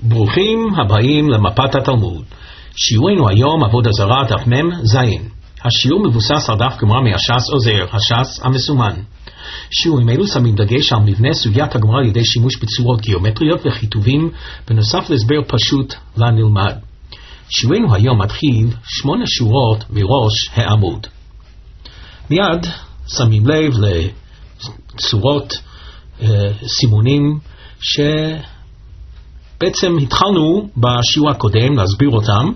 ברוכים הבאים למפת התלמוד. שיעורנו היום עבודה זרה דף מ' ז'. השיעור מבוסס על דף גמרא מהש"ס עוזר, הש"ס המסומן. שיעורים אלו שמים דגש על מבנה סוגיית הגמרא על ידי שימוש בצורות גיאומטריות וכיתובים, בנוסף להסבר פשוט לנלמד. שיעורנו היום מתחיל 8 שורות מראש העמוד. מיד שמים לב לצורות סימונים שבעצם התחלנו בשיעור הקודם להסביר אותם.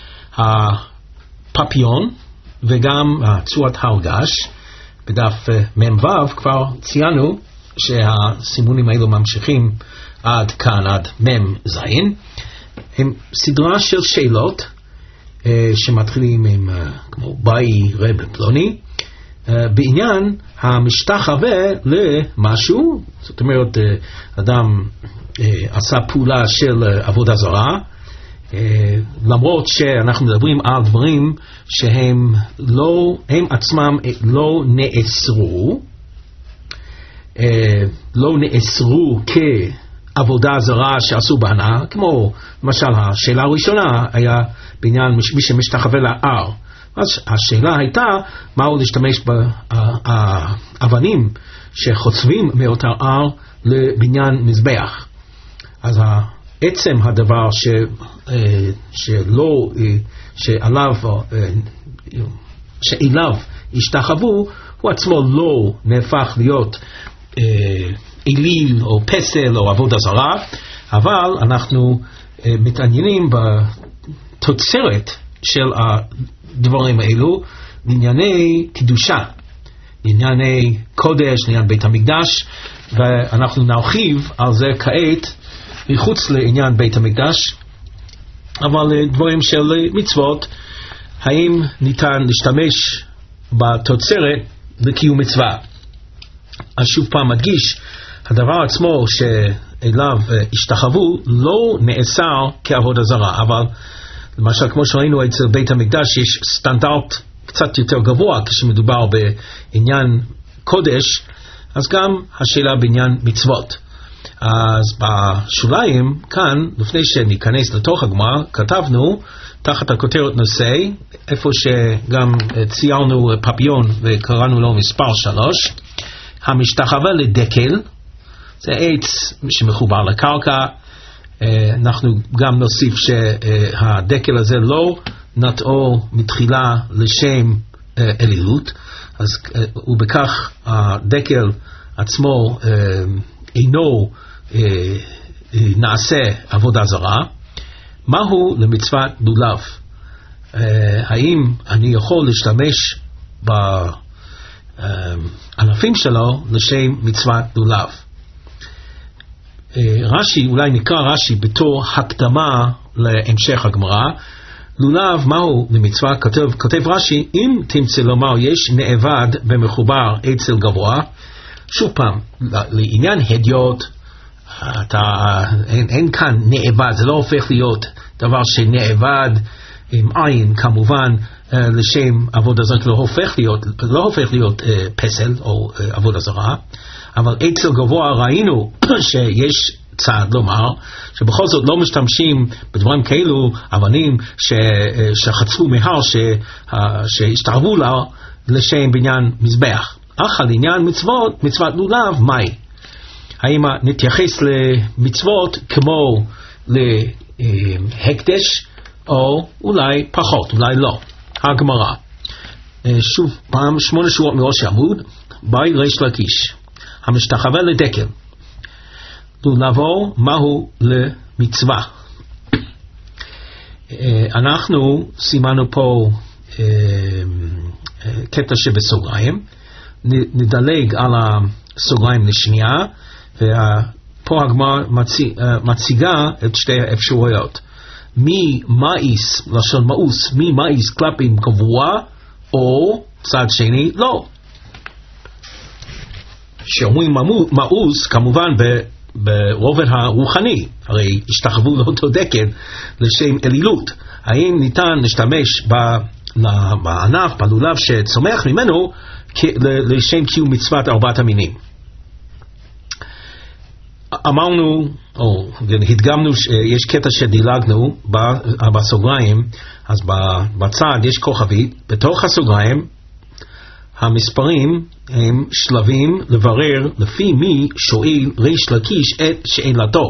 הפפיון וגם צורת הרגש. בדף מ"ו כבר ציינו שהסימונים האלו ממשיכים עד כאן, עד מ"ז. הם סדרה של שאלות שמתחילים עם כמו באי רב פלוני בעניין המשתחווה למשהו. זאת אומרת, אדם עשה פעולה של עבודה זרה, למרות שאנחנו מדברים על דברים שהם לא, הם עצמם לא נאסרו כעבודה זרה שעשו בהנאה, כמו למשל השאלה הראשונה היה בעניין מי שמשתחווה להר. אז השאלה הייתה מהו להשתמש באבנים שחוצבים מאותה הר לבניין מזבח. אז עצם הדבר שאליו השתחוו, הוא עצמו לא נהפך להיות אליל או פסל או עבודה זרה, אבל אנחנו מתעניינים בתוצרת של הדברים האלו, לענייני קדושה, לענייני קודש, לעניין בית המקדש, ואנחנו נרחיב על זה כעת מחוץ לעניין בית המקדש, אבל דברים של מצוות, האם ניתן להשתמש בתוצרת לקיום מצווה. אז שוב פעם מדגיש, הדבר עצמו שאליו השתחוו לא נאסר כעבודה זרה, אבל למשל כמו שראינו אצל בית המקדש יש סטנדרט קצת יותר גבוה כשמדובר בעניין קודש, אז גם השאלה בעניין מצוות. אז בשוליים כאן, לפני שניכנס לתוך הגמרא, כתבנו תחת הכותרת נושא, איפה שגם ציירנו פפיון וקראנו לו מספר 3, המשתחווה לדקל, זה עץ שמחובר לקרקע. אנחנו גם נוסיף שהדקל הזה לא נטעו מתחילה לשם אלילות, אז ובכך הדקל עצמו אינו נעשה עבודה זרה. מהו למצוות לולב? האם אני יכול להשתמש בענפים שלו לשם מצוות לולב? רש"י, אולי נקרא רש"י בתור הקדמה להמשך הגמרא. לולב מהו למצווה? כותב רש"י, אם תמצא לומר יש נאבד במחובר אצל גבוה. שוב פעם, לעניין הדיוט, אין כאן נאבד, זה לא הופך להיות דבר שנאבד עם עין כמובן לשם עבודה זרה, לא הופך להיות פסל או עבודה זרה, אבל אצל גבוה ראינו שיש צעד לומר שבכל זאת לא משתמשים בדברים כאלו, אבנים שחצו מהר שהשתחוו לה לשם בניין מזבח. אך על עניין מצוות, מצוות לולב, מהי? האם נתייחס למצוות כמו להקדש, או אולי פחות, אולי לא? הגמרא. שוב פעם, 8 שורות מראש העמוד, באי ריש לקיש. המשתחווה לדקל. לולבו, מהו למצווה? אנחנו סימנו פה קטע שבסוגריים. נדלג על הסוגריים לשנייה, ופה הגמרא מציגה את שתי האפשרויות. מי מאיס, לשון מאוס, מי מאיס כלפי גבוה, או צד שני, לא. שאומרים מאוס, כמובן ברובד הרוחני, הרי השתחוו לאותו דקל לשם אלילות. האם ניתן להשתמש בענף, בלולב שצומח ממנו, לשם קיום מצוות 4 המינים? אמרנו, או הדגמנו, יש קטע שדילגנו בסוגריים, אז בצד יש כוכבית, בתוך הסוגריים, המספרים הם שלבים לברר לפי מי שואל ריש לקיש את שאלתו.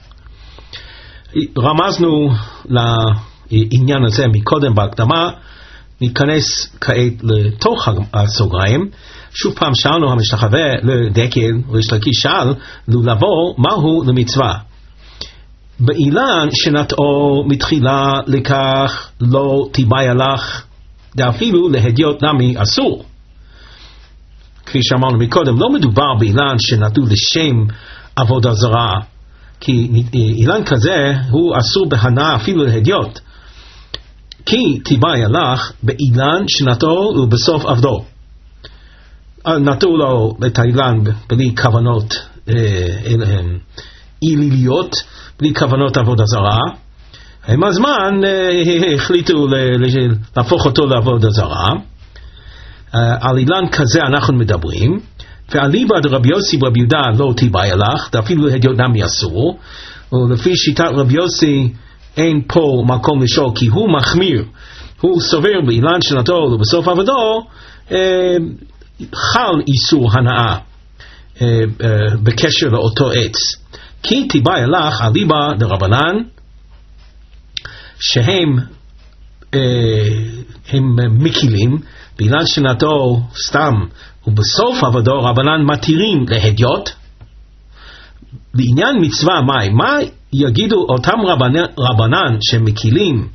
רמזנו לעניין הזה מקודם בהקדמה, ניכנס כעת לתוך הסוגריים. שוב פעם שאלנו המשתחווה לדקל, ריש לקיש שאל לבוא מהו למצווה. באילן שנטעו מתחילה לכך לא תיבאי לך, ואפילו להדיוט נמי אסור. כפי שאמרנו מקודם, לא מדובר באילן שנטעו לשם עבודה זרה, כי אילן כזה הוא אסור בהנאה אפילו להדיוט. כי תיבאי לך באילן שנטעו ובסוף עבדו. נטעו לו את האילן בלי כוונות איליליות, בלי כוונות עבודה זרה. עם הזמן החליטו להפוך אותו לעבודה זרה. על אילן כזה אנחנו מדברים, ואליבא דרבי יוסי ורבי יהודה לא תיבאי לך, אפילו להדיוט נמי אסור, ולפי שיטת רבי יוסי אין פה מקום לשאול, כי הוא מחמיר, הוא סובר באילן שנטעו ובסוף עבדו, חל איסור הנאה בקשר לאותו עץ. כי תיבאי לך אליבא דרבנן, שהם מקילים, באילן שנטעו סתם ובסוף עבדו רבנן מתירים להדיוט. בעניין מצווה מה יגידו אותם רבנן שמקילים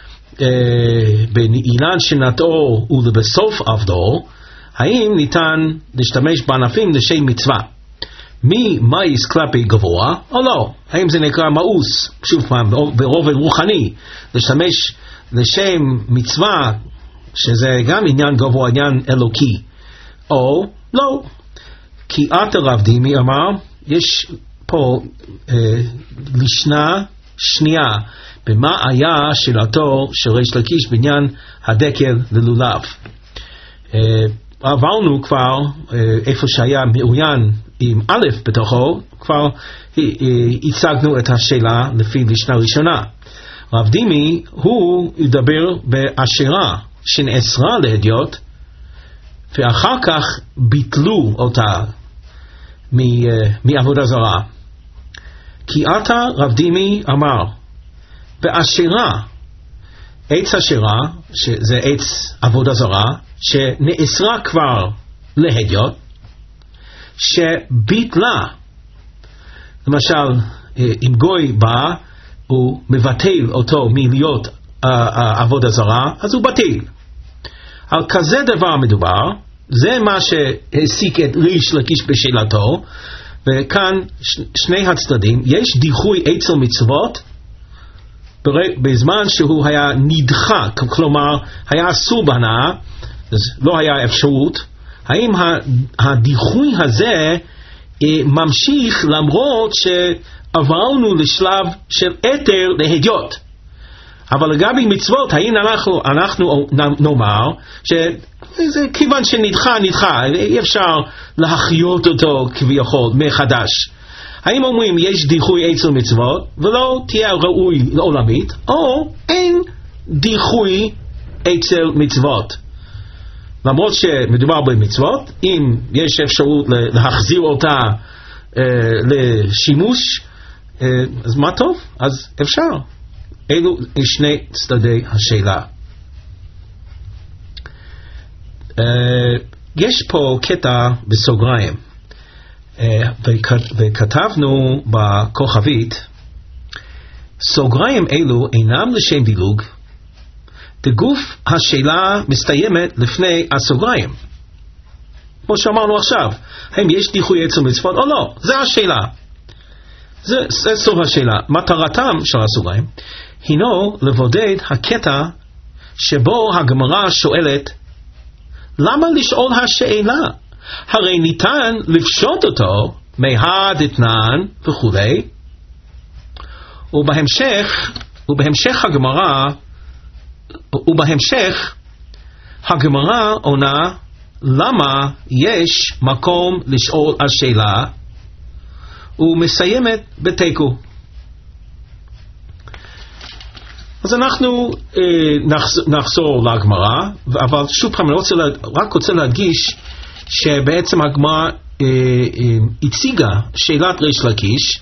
באילן שנטעו ובסוף עבדו, האם ניתן להשתמש בענפים לשם מצווה ממאיס כלפי גבוה או לא? האם זה נקרא מאוס, שוב פעם ברובד רוחני, להשתמש לשם מצווה שזה גם עניין גבוה, עניין אלוקי, או לא? כי עתה רב דימי אמר, יש פה לשנה שנייה במה היה שאלתו של ריש לקיש בעניין הדקל ללולב. עברנו כבר איפה שהיה מעוין עם א' בתוכו, כבר הצגנו את השאלה לפי לשנה ראשונה. רב דימי הוא ידבר באשרה שנאסרה להדיוט, ואחר כך ביטלו אותה מעבודה זרה. כי עתה רב דימי אמר, באשרה, עץ אשרה, שזה עץ עבודה זרה, שנאסרה כבר להדיוט, שביטלה, למשל, אם גוי בא, הוא מבטל אותו מלהיות עבודה זרה, אז הוא בטל. על כזה דבר מדובר, זה מה שהסיק את ריש לקיש בשאלתו, וכאן שני הצדדים, יש דיחוי עצל מצוות, בזמן שהוא היה נדחה, כלומר היה אסור בהנאה, אז לא היה אפשרות. האם הדיחוי הזה ממשיך למרות שעברנו לשלב של אתר להדיוט? אבל לגבי מצוות, האם אנחנו נאמר שזה כיוון שנדחה, אי אפשר להחיות אותו כביכול מחדש. האם אומרים יש דיחוי אצל מצוות ולא תהיה ראוי לעולמית, או אין דיחוי אצל מצוות? למרות שמדובר במצוות, אם יש אפשרות להחזיר אותה לשימוש, אז מה טוב, אז אפשר. אלו שני צדדי השאלה. יש פה קטע בסוגריים, וכתבנו בכוכבית, סוגריים אלו אינם לשם דילוג, בגוף השאלה מסתיימת לפני הסוגריים. כמו שאמרנו עכשיו, האם יש דיחוי אצל מצוות או לא? זה השאלה. זה סוף השאלה. מטרתם של הסוגריים הינו לבודד הקטע שבו הגמרא שואלת, למה לשאול השאלה? הרי ניתן לפשוט אותו מהדתנן וכו'. ובהמשך הגמרא עונה, למה יש מקום לשאול השאלה, ומסיימת בתיקו. אז אנחנו נחזור לגמרא, אבל שוב פעם אני רק רוצה להדגיש שבעצם הגמרא הציגה שאלת ריש לקיש,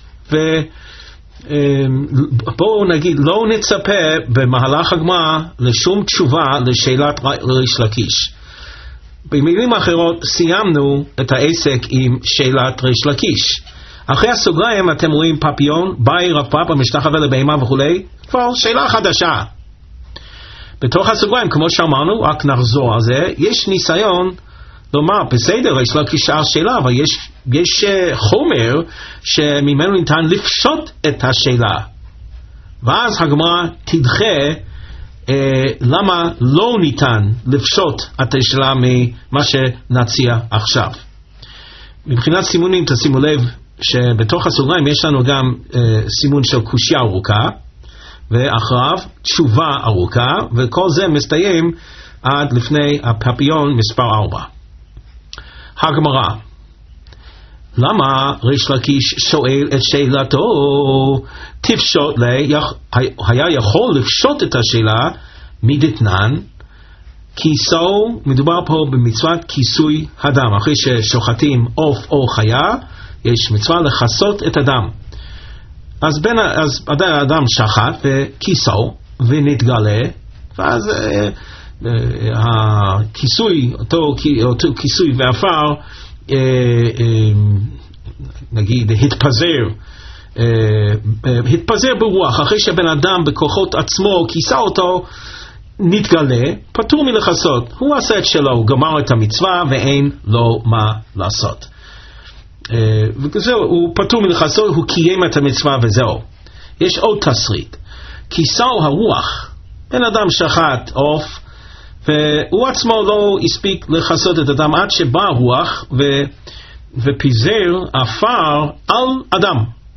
ובואו נגיד לא נצפה במהלך הגמרא לשום תשובה לשאלת ריש לקיש. במילים אחרות סיימנו את העסק עם שאלת ריש לקיש. אחרי הסוגריים אתם רואים פפיון, באי רב פאפא משתחווה לבהמה וכולי, כבר שאלה חדשה. בתוך הסוגריים, כמו שאמרנו, רק נחזור על זה, יש ניסיון לומר, בסדר, ריש לקיש שאל שאלה, אבל יש חומר שממנו ניתן לפשוט את השאלה. ואז הגמרא תדחה למה לא ניתן לפשוט את השאלה ממה שנציע עכשיו. מבחינת סימונים, תשימו לב שבתוך הסוגריים יש לנו גם סימון של קושיה ארוכה, ואחריו תשובה ארוכה, וכל זה מסתיים עד לפני הפפיון מספר 4. הגמרא, למה ריש לקיש שואל את שאלתו? תפשוט היה יכול לפשוט את השאלה מדתנן, כיסו, מדובר פה במצוות כיסוי הדם. אחרי ששוחטים עוף או חיה, יש מצווה לחסות את הדם. אז האדם שחט וכיסו ונתגלה, ואז הכיסוי, אותו כיסוי ואפר, נגיד התפזר ברוח. אחרי שבן אדם בכוחות עצמו כיסה אותו, נתגלה, פטור מלחסות. הוא עשה את שלו, הוא גמר את המצווה ואין לו מה לעשות. וזהו, הוא פטור מלחסות, הוא קיים את המצווה וזהו. יש עוד תסריט, כיסו הרוח. בן אדם שחט עוף והוא עצמו לא הספיק לחסות את הדם עד שבא רוח ופיזר אפר על אדם.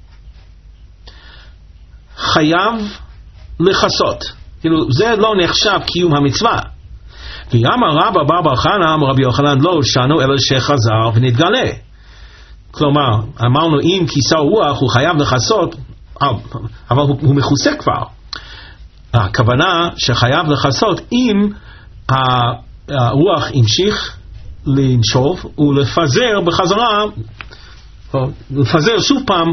חייב לחסות, כאילו זה לא נחשב קיום המצווה. ואמר רבא בר חנא אמר רבי יוחנן לא שנו אלא שחזר ונתגלה. כלומר, אמרנו אם כיסה רוח הוא חייב לחסות, אבל הוא מכוסה כבר. הכוונה שחייב לחסות אם הרוח המשיך לנשוב ולפזר בחזרה, לפזר שוב פעם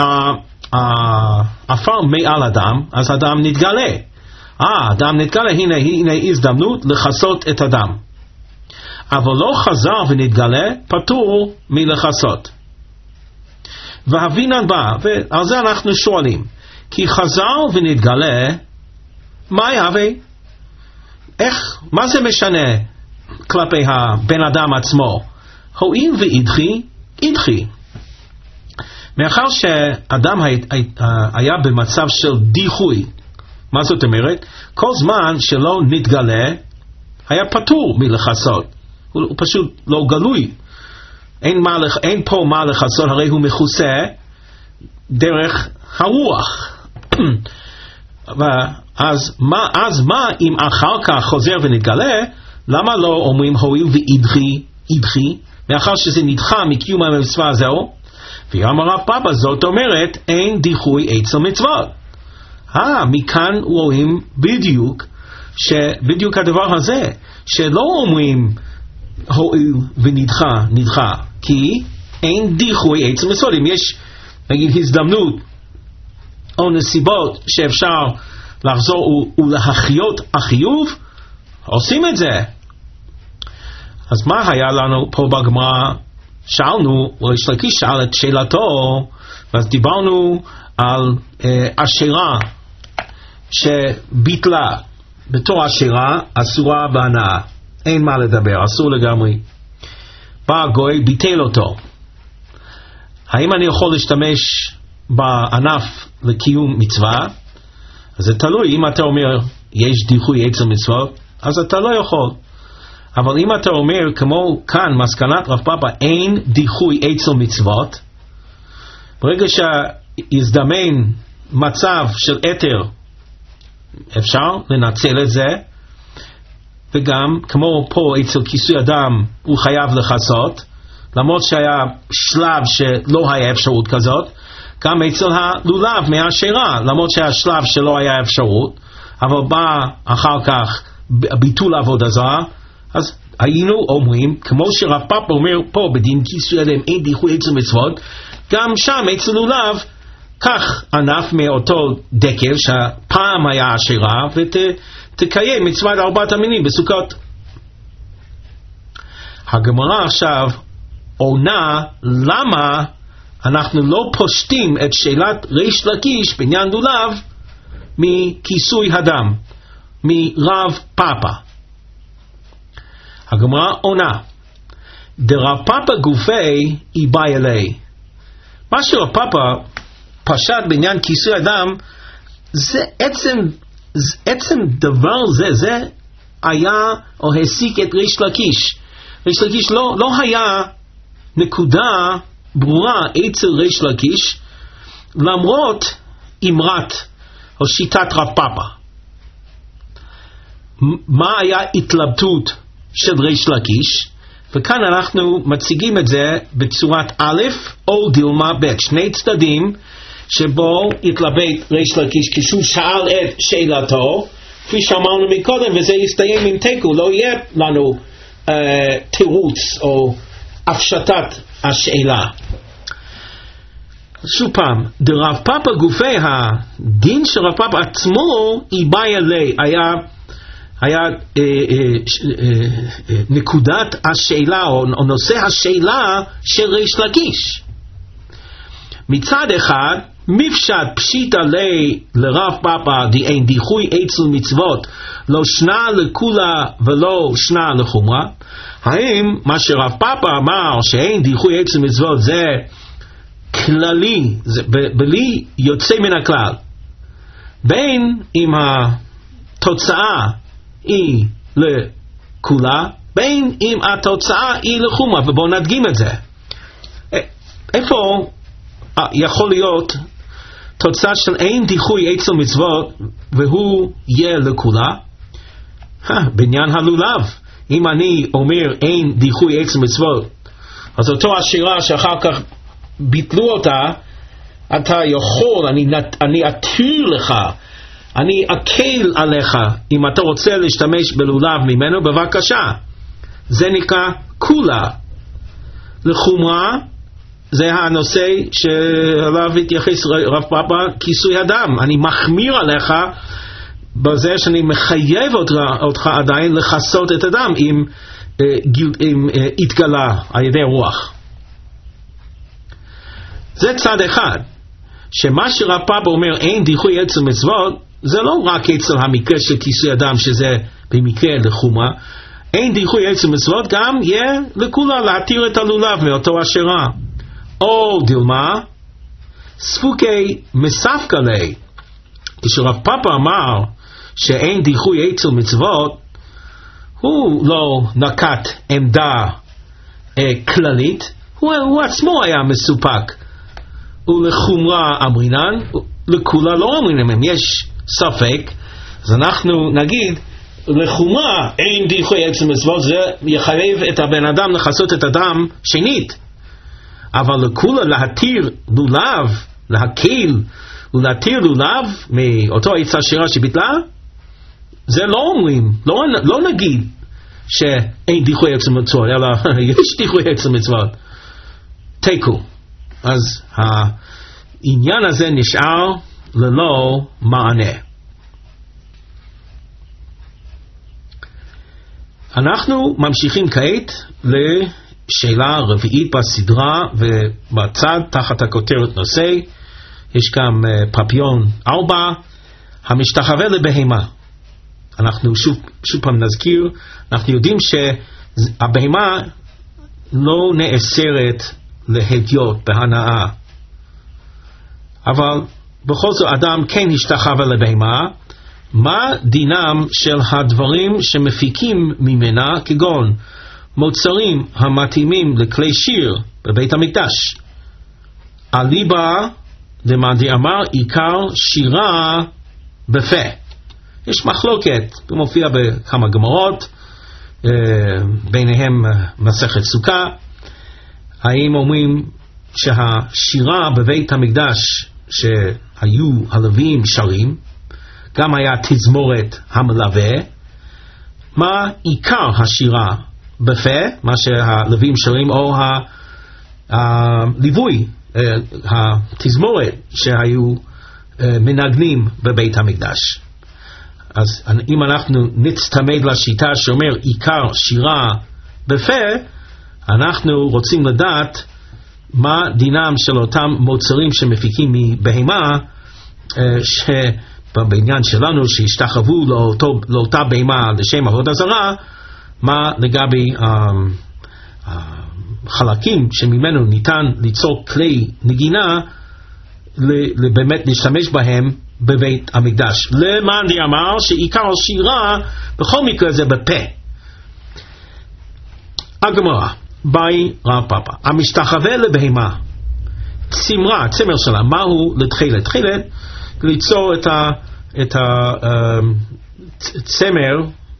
האפר מעל אדם, אז אדם נתגלה. אדם נתגלה, הנה הזדמנות לחסות את אדם. אבל לא חזר ונתגלה, פטור מלחסות. והבינן בא, ועל זה אנחנו שואלים, כי חזר ונתגלה, מה יהווה? איך? מה זה משנה כלפי הבן אדם עצמו? הואיל ואידחי. מאחר שאדם היה במצב של דיחוי, מה זאת אומרת? כל זמן שלא נתגלה, היה פטור מלחסות. הוא פשוט לא גלוי. אין פה מה לחסות, הרי הוא מכוסה דרך הרוח. אז מה אם אחר כך חוזר ונתגלה? למה לא אומרים הואיל ואידחי, מאחר שזה נדחה מקיום המצווה הזו? ואמר רב פאפא, זאת אומרת אין דיחוי אצל מצוות. מכאן רואים בדיוק הדבר הזה, שלא אומרים הואיל ונדחה, כי אין דיחוי אצל מצוות. אם יש נגיד הזדמנות או נסיבות שאפשר לחזור ולהחיות החיוב, עושים את זה. אז מה היה לנו פה בגמרא? שאלנו, ריש לקיש שאל את שאלתו, ואז דיברנו על אשרה שביטלה. בתור אשרה אסורה בהנאה, אין מה לדבר, אסור לגמרי. בא הגוי, ביטל אותו. האם אני יכול להשתמש בענף לקיום מצווה? אז זה תלוי. אם אתה אומר יש דיחוי אצל מצוות, אז אתה לא יכול. אבל אם אתה אומר כמו כאן מסקנת רב פאפא אין דיחוי אצל מצוות, ברגע שיזדמן מצב של אתר אפשר לנצל את זה, וגם כמו פה אצל כיסוי אדם הוא חייב לחסות, למרות שהיה שלב שלא היה אפשרות כזאת, גם אצל הלולב מהשירה, למרות שהיה שלב שלא היה אפשרות, אבל בא אחר כך ביטול עבודה זרה, אז היינו אומרים, כמו שרב פאפא אומר פה בדין כיסוי אדם אין דיחוי אצל מצוות, גם שם אצל לולב כך ענף מאותו דקל שפעם היה השירה ותקיים מצוות 4 המינים בסוכות. הגמרא עכשיו עונה למה אנחנו לא פושטים את שאלת ריש לקיש בעניין לולב מכיסוי הדם, מרב פאפא. הגמרא עונה, דרב פאפא גופי איבאי אלי. מה שרב פאפא פשט בעניין כיסוי הדם, זה עצם דבר זה היה או העסיק את ריש לקיש. ריש לקיש לא היה נקודה ברורה אצל ריש לקיש, למרות אמרת או שיטת רב פאפא. מה היה התלבטות של ריש לקיש? וכאן אנחנו מציגים את זה בצורת א' או דילמה ב', שני צדדים שבו התלבט ריש לקיש כשהוא שאל את שאלתו, כפי שאמרנו מקודם, וזה יסתיים עם תיקו, לא יהיה לנו תירוץ או הפשטת השאלה. שוב פעם, דרב פאפא גופי, הדין של רב פאפא עצמו איבאי אלי, היה נקודת השאלה או נושא השאלה של ריש לקיש. מצד אחד מפשט פשיטא לי לרב פאפא אין דיחוי אצל מצוות לא שנה לכולה ולא שנה לחומרה. האם מה שרב פאפא אמר שאין דיחוי אצל מצוות זה כללי, זה בלי יוצא מן הכלל, בין אם התוצאה היא לכולה, בין אם התוצאה היא לחומרה, ובואו נדגים את זה. איפה יכול להיות תוצאה של אין דיחוי אצל מצוות והוא יהיה לכולה? בעניין הלולב, אם אני אומר אין דיחוי אצל מצוות, אז אותו השירה שאחר כך ביטלו אותה, אתה יכול, אני אתיר לך, אני אקל עליך, אם אתה רוצה להשתמש בלולב ממנו, בבקשה. זה נקרא כולה. לחומרה, זה הנושא שעליו התייחס רב פאפא, כיסוי הדם. אני מחמיר עליך בזה שאני מחייב אותך עדיין לחסות את הדם אם התגלה על ידי רוח. זה צד אחד, שמה שרב פאפא אומר אין דיחוי אצל מצוות, זה לא רק אצל המקרה של כיסוי הדם שזה במקרה לחומרה, אין דיחוי אצל מצוות גם יהיה לכולה להתיר את הלולב מאותו השירה. או דילמה ספוקי מספקא לי, כשרב פאפא אמר שאין דיחוי אצל מצוות, הוא לא נקט עמדה כללית, הוא עצמו היה מסופק. ולחומרה אמרינן, לכולה לא אמרינן. אם יש ספק, אז אנחנו נגיד לחומרה אין דיחוי אצל מצוות, זה יחייב את הבן אדם לחסות את הדם שנית. אבל לכולה להתיר לולב, להקל ולהתיר לולב מאותו עצה שירה שביטלה, זה לא אומרים, לא נגיד שאין דיחוי אצל מצוות, אלא יש דיחוי אצל מצוות. תיקו. אז העניין הזה נשאר ללא מענה. אנחנו ממשיכים כעת לשאלה רביעית בסדרה, ובצד תחת הכותרת נושא יש גם פפיון 4, המשתחווה לבהמה. אנחנו שוב פעם נזכיר, אנחנו יודעים שהבהמה לא נאסרת להדיוט בהנאה, אבל בכל זאת אדם כן השתחווה לבהמה. מה דינם של הדברים שמפיקים ממנה, כגון מוצרים המתאימים לכלי שיר בבית המקדש? אליבא דמאן דאמר עיקר שירה בפה. יש מחלוקת, זה מופיע בכמה גמרות, ביניהם מסכת סוכה. האם אומרים שהשירה בבית המקדש שהיו הלוויים שרים, גם היה תזמורת המלווה, מה עיקר השירה בפה, מה שהלוויים שרים, או הליווי, התזמורת שהיו מנגנים בבית המקדש. אז אם אנחנו נצטמד לשיטה שאומר עיקר שירה בפה, אנחנו רוצים לדעת מה דינם של אותם מוצרים שמפיקים מבהמה, שבעניין שלנו שהשתחוו לאותה בהמה לשם עבודה זרה, מה לגבי חלקים שממנו ניתן ליצור כלי נגינה באמת להשתמש בהם בבית המקדש. למאן דאמר שעיקר השירה בכל מקרה זה בפה. הגמרא, באי רב פאפא, המשתחווה לבהמה, צמרה, צמר שלה, מהו לתחילת? תחילת, ליצור את הצמר,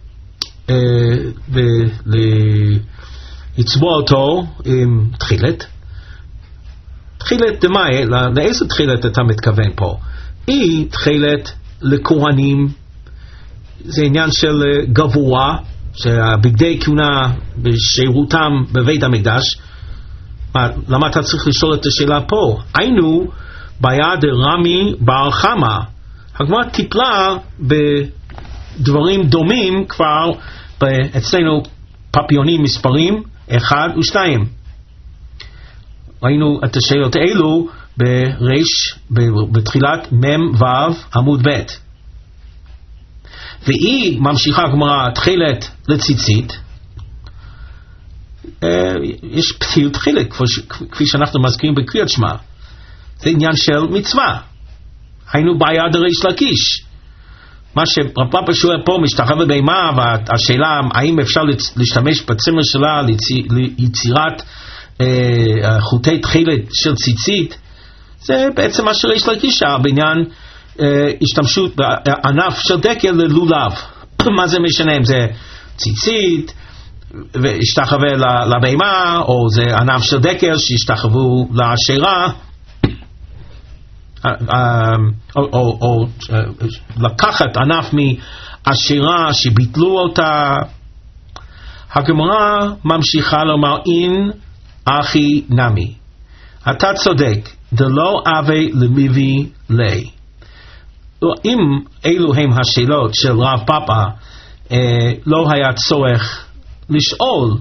לצבוע אותו עם תחילת. תחילת דמאי, לאיזה תחילת אתה מתכוון פה? היא תחילת לכהנים, זה עניין של גבוה, שהבגדי כהונה בשירותם בבית המקדש. למה אתה צריך לשאול את השאלה פה? היינו ביד רמי בר חמא. הגמרא טיפלה בדברים דומים כבר אצלנו פפיונים מספרים 1 ו-2. ראינו את השאלות האלו בתחילת מם ו' עמוד ב'. והיא ממשיכה הגמרא תחילת לציצית, יש פתיל תחילת כפי שאנחנו מזכירים בקריאת שמע, זה עניין של מצווה. היינו ביד ריש לקיש. מה שרב פאפא שואל פה משתחווה בהמה, והשאלה האם אפשר להשתמש בצמר שלה ליצירת חוטי תחילת של ציצית, זה בעצם מה שריש לקיש בעניין השתמשות בענף של דקל ללולב. מה זה משנה אם זה ציצית והשתחווה לבהמה, או זה ענף של דקל שהשתחוו לשירה, או לקחת ענף מהשירה שביטלו אותה. הגמרא ממשיכה לומר אין אחי נמי, אתה צודק, דלא אבי למיבי לי. אם אלו הם השאלות של רב פאפא, לא היה צורך לשאול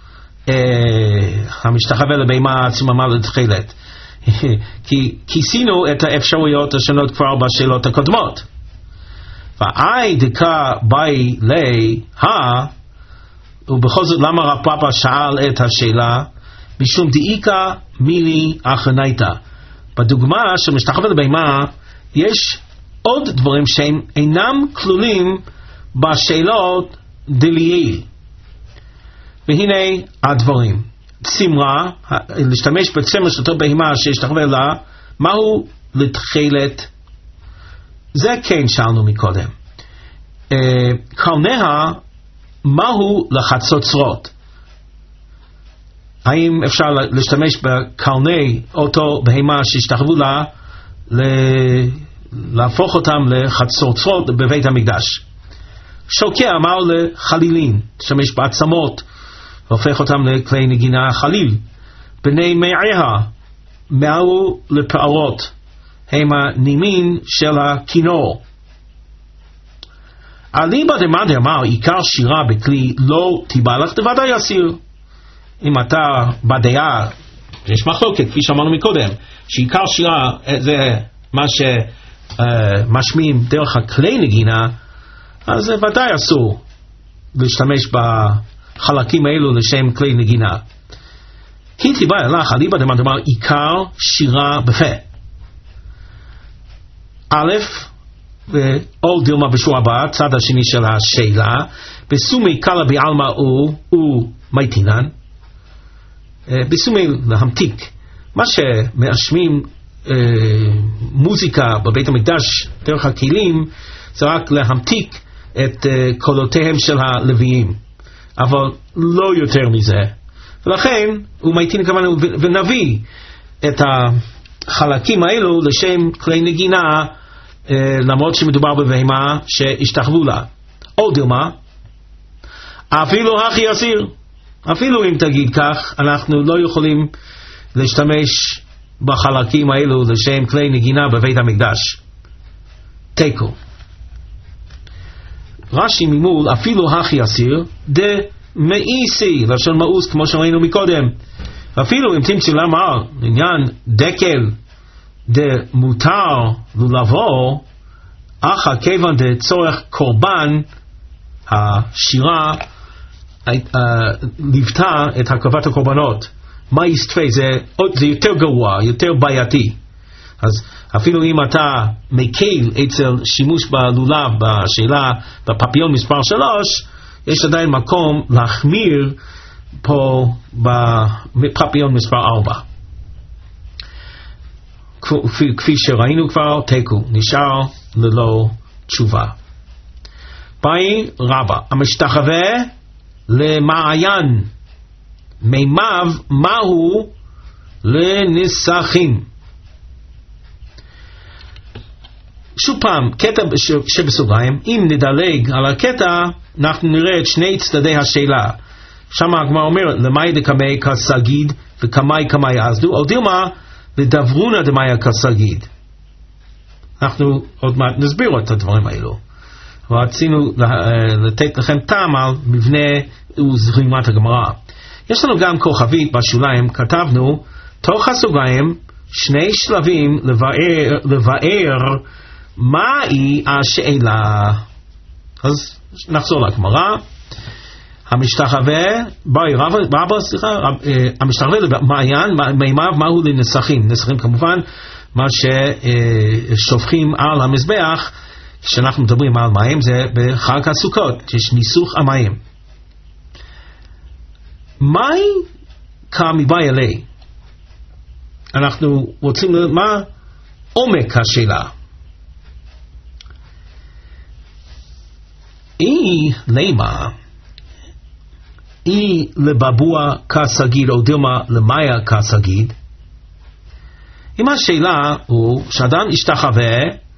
המשתחווה לבהמה צממה לתחילת, כי כיסינו את האפשרויות השונות כבר בשאלות הקודמות. ואי דקה באי לי ובכל זאת למה רב פאפא שאל את השאלה? משום דאיקה מילי אחרנייתא. בדוגמה של משתחווה לבהמה יש עוד דברים שהם אינם כלולים בשאלות דליעיל. והנה הדברים. צמרה, להשתמש בצמר של אותו בהמה שהשתחווה לה, מהו לתחילת? זה כן שאלנו מקודם. קרניה, מהו לחצוצרות? האם אפשר להשתמש בקרני אותו בהמה שהשתחוו לה, להפוך אותם לחצוצרות בבית המקדש? שוקע, מהו לחלילין? להשתמש בעצמות, והופך אותם לכלי נגינה חליל. בני מעיה, מהו לפערות? הם הנימין של הכינור. אליבא דמאן דאמר עיקר שירה בכלי לא תיבלח, דוודאי אסיר. אם אתה בדעה, יש מחלוקת כפי שאמרנו מקודם, שעיקר שירה זה מה שמשמיעים דרך הכלי נגינה, אז זה ודאי אסור להשתמש בחלקים האלו לשם כלי נגינה. כי תיבא אלך אליבא דמאן דאמר עיקר שירה בפה. א', ועוד דילמה בשורה הבא, צד השני של השאלה, בסומי קלה בעלמא הוא מייטינן. בסומי להמתיק, מה שמאשמים מוזיקה בבית המקדש דרך הכלים, זה רק להמתיק את קולותיהם של הלוויים, אבל לא יותר מזה. ולכן הוא מתין כמובן ונביא את החלקים האלו לשם כלי נגינה, למרות שמדובר בבהמה שהשתחוו לה. או דילמה, אפילו הכי אסיר, אפילו אם תגיד כך, אנחנו לא יכולים להשתמש בחלקים האלו לשם כלי נגינה בבית המקדש. תיקו. רש"י ממול, אפילו הכי אסיר, מאיסי, לשון מאוס כמו שראינו מקודם. אפילו אם תמצאו לומר לעניין דקל מותר לבוא, אך כיוון דצורך קורבן, השירה ליוותה את הקרבת הקורבנות. מה יסתפי? זה יותר גרוע, יותר בעייתי. אז אפילו אם אתה מקל אצל שימוש בלולב בשאלה בפפיון מספר 3, יש עדיין מקום להחמיר פה בפפיון מספר 4. כפי שראינו כבר, תיקו, נשאר ללא תשובה. באי רבא, המשתחווה למעיין, מימיו מהו לנסחים. שוב פעם, קטע שבסוגריים, אם נדלג על הקטע, אנחנו נראה את שני צדדי השאלה. שם הגמרא אומרת, למאי דקמאי כסגיד וכמאי כמאי עזדו, או דילמה, לדברונה דמאי כסגיד. אנחנו עוד מעט נסביר את הדברים האלו. רצינו לתת לכם טעם על מבנה וזרימת הגמרא. יש לנו גם כוכבית בשוליים, כתבנו, תוך הסוגריים, שני שלבים לבאר מהי השאלה. אז נחזור לגמרא. המשתחווה, המשתחווה למעיין, מימיו מהו לנסחים. נסחים כמובן, מה ששופכים על המזבח, כשאנחנו מדברים על מים, זה בחג הסוכות, יש ניסוך המים. מהי כמבאי אלי? אנחנו רוצים מה עומק השאלה. למה לבבוע כסגיד או דילמה למאיה כסגיד? אם השאלה הוא שאדם השתחווה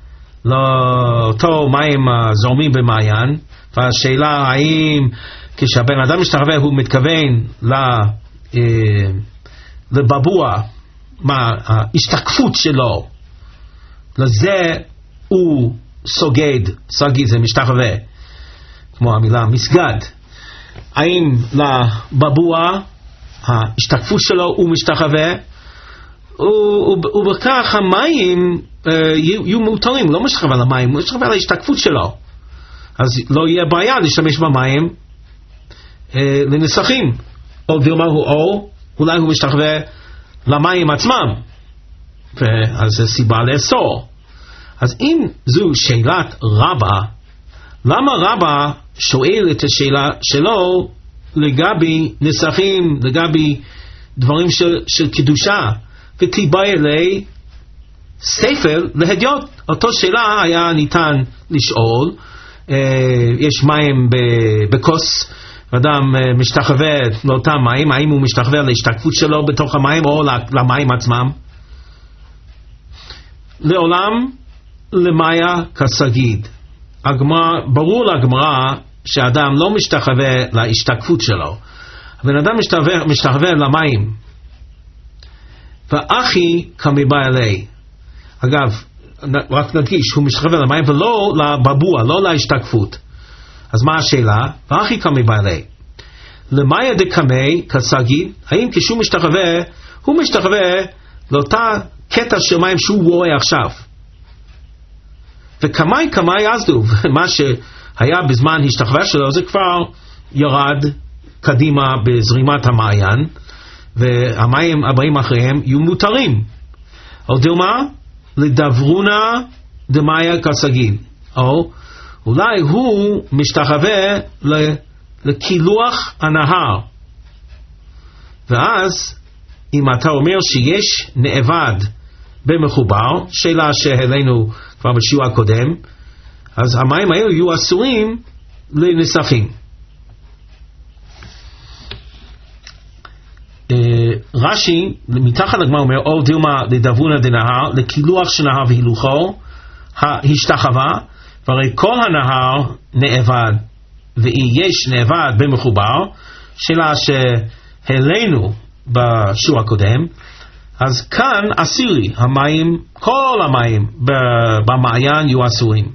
לאותו מים זורמים במעיין, והשאלה האם כשהבן אדם משתחווה הוא מתכוון לבבוע, מה ההשתקפות שלו, לזה הוא סוגד, סגיד זה משתחווה, כמו המילה מסגד. האם לבבוע ההשתקפות שלו הוא משתחווה, ובכך המים יהיו מותרים, לא משתחווה למים, הוא משתחווה להשתקפות שלו, אז לא יהיה בעיה להשתמש במים לנסחים. או דילמה הוא אולי הוא משתחווה למים עצמם, אז זה סיבה לאסור. אז אם זו שאלת רבא, למה רבא שואל את השאלה שלו לגבי נסחים, לגבי דברים של קדושה, ותיבא אלי ספר להדיוט? אותו שאלה היה ניתן לשאול. יש מים בכוס, אדם משתחווה לאותם מים, האם הוא משתחווה להשתקפות שלו בתוך המים או למים עצמם? לעולם למאיה כסגיד. ברור לגמרא שאדם לא משתחווה להשתקפות שלו, הבן אדם משתחווה למים. ואחי כמבאי אלי, אגב, רק נדגיש, הוא משתחווה למים ולא לבבוע, לא להשתקפות. אז מה השאלה? ואחי כמבאי אלי, למאיה דקמאי כסגיד, האם כשהוא משתחווה, הוא משתחווה לאותה קטע של מים שהוא רואה עכשיו. וכמאי עזדו, מה שהיה בזמן השתחווה שלו, זה כבר ירד קדימה בזרימת המעיין, והמים הבאים אחריהם יהיו מותרים. או דילמה, לדברונה דמאיה כסגיד, או אולי הוא משתחווה לקילוח הנהר. ואז אם אתה אומר שיש נאבד במחובר, שאלה שהעלינו כבר בשיעור הקודם, אז המים האלו יהיו אסורים לנסחים. רש"י מתחת לגמרא אומר או דילמה לדבונה דנהר לקילוח של נהר והילוכו השתחווה, והרי כל הנהר נאבד ויש נאבד במחובר, שאלה שהעלינו בשיעור הקודם. אז כאן אסירי, המים, כל המים במעיין יהיו אסורים.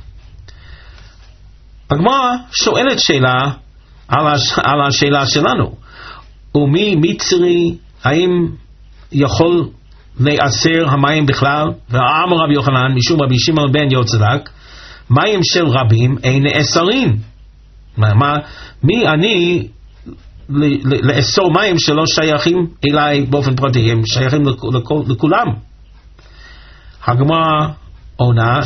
הגמרא שואלת שאלה על השאלה שלנו, ומי מצרי, האם יכול לאסר המים בכלל? ואמר רבי יוחנן משום רבי שמעון בן יהוצדק, מים של רבים אין נאסרים. מי אני לאסור מים שלא שייכים אליי באופן פרטי, הם שייכים לכולם. הגמרא עונה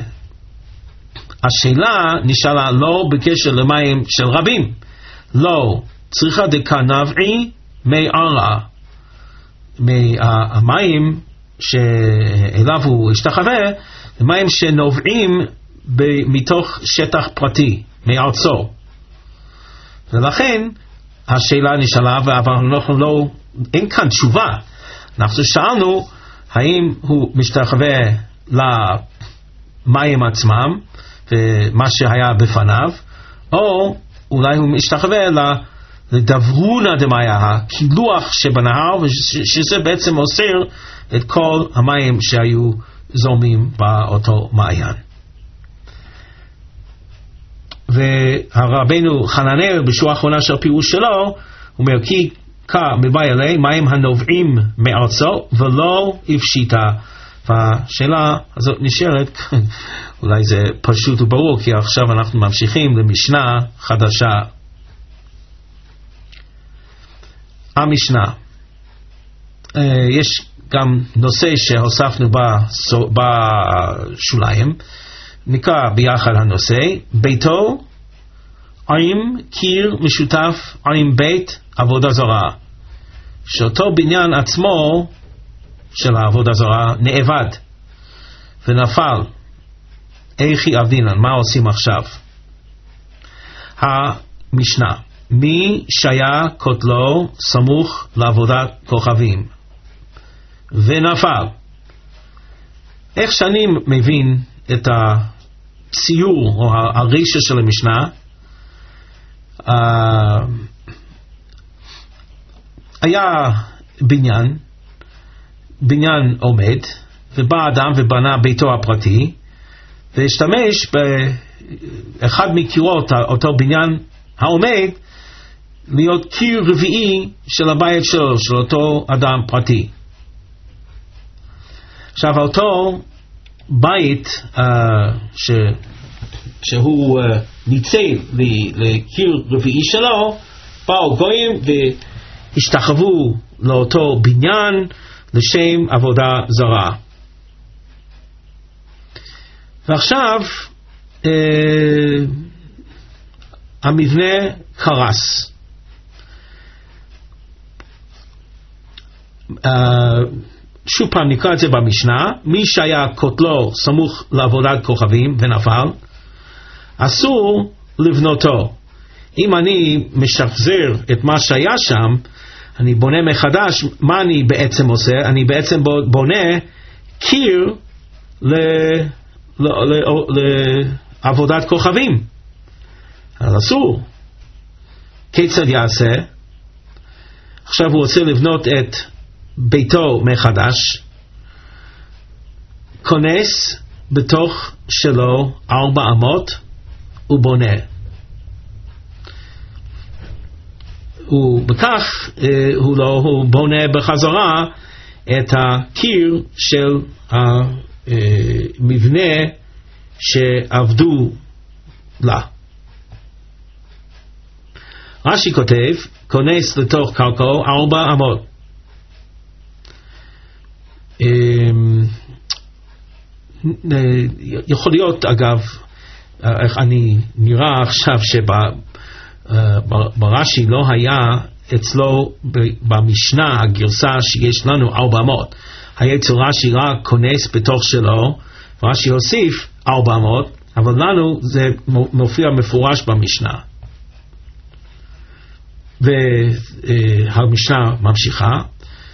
שהשאלה נשאלה לא בקשר למים של רבים, לא צריכה דקנבעי מי ערא, מהמים שאליו הוא השתחווה, מים שנובעים מתוך שטח פרטי, מארצו. ולכן השאלה נשאלה, אבל אנחנו אין כאן תשובה. אנחנו שאלנו האם הוא משתחווה למים עצמם ומה שהיה בפניו, או אולי הוא משתחווה לדברונה דמאיה, הקילוח שבנהר, שזה בעצם אוסר את כל המים שהיו זורמים באותו מעיין. והרבנו חננאל בשורה האחרונה של הפירוש שלו אומר כי מבאי עלי מים הנובעים מארצו ולא הפשיטה. והשאלה הזאת נשארת, אולי זה פשוט וברור, כי עכשיו אנחנו ממשיכים למשנה חדשה. המשנה, יש גם נושא שהוספנו בשוליים, נקרא ביחד הנושא, ביתו עם קיר משותף עם בית עבודה זרה, שאותו בניין עצמו של העבודה זרה נאבד ונפל. איך יעבדינן, מה עושים עכשיו? המשנה, מי שהיה קוטלו סמוך לעבודת כוכבים ונפל. איך שאני מבין את הציור או הרישה של המשנה, היה בניין עומד, ובא אדם ובנה ביתו הפרטי, והשתמש באחד מקירות אותו בניין העומד להיות קיר רביעי של הבית שלו, של אותו אדם פרטי. עכשיו אותו בית שהוא ניצל לקיר רביעי שלו, באו גויים והשתחוו לאותו בניין לשם עבודה זרה. ועכשיו המבנה קרס. שוב פעם נקרא את זה במשנה, מי שהיה קוטלו סמוך לעבודת כוכבים ונפל, אסור לבנותו. אם אני משחזר את מה שהיה שם, אני בונה מחדש, מה אני בעצם עושה? אני בעצם בונה קיר לעבודת כוכבים. אז אסור. כיצד יעשה? עכשיו הוא רוצה לבנות את ביתו מחדש, כונס בתוך שלו 4 אמות ובונה. ובכך הוא בונה בחזרה את הקיר של המבנה שעבדו לה. רש"י כותב, כונס לתוך קרקעו 4 אמות. יכול להיות, אגב, איך אני נראה עכשיו ברש"י לא היה אצלו במשנה הגרסה שיש לנו 400, היה אצל רש"י רק כונס בתוך שלו, רש"י הוסיף 400, אבל לנו זה מופיע מפורש במשנה. והמשנה ממשיכה,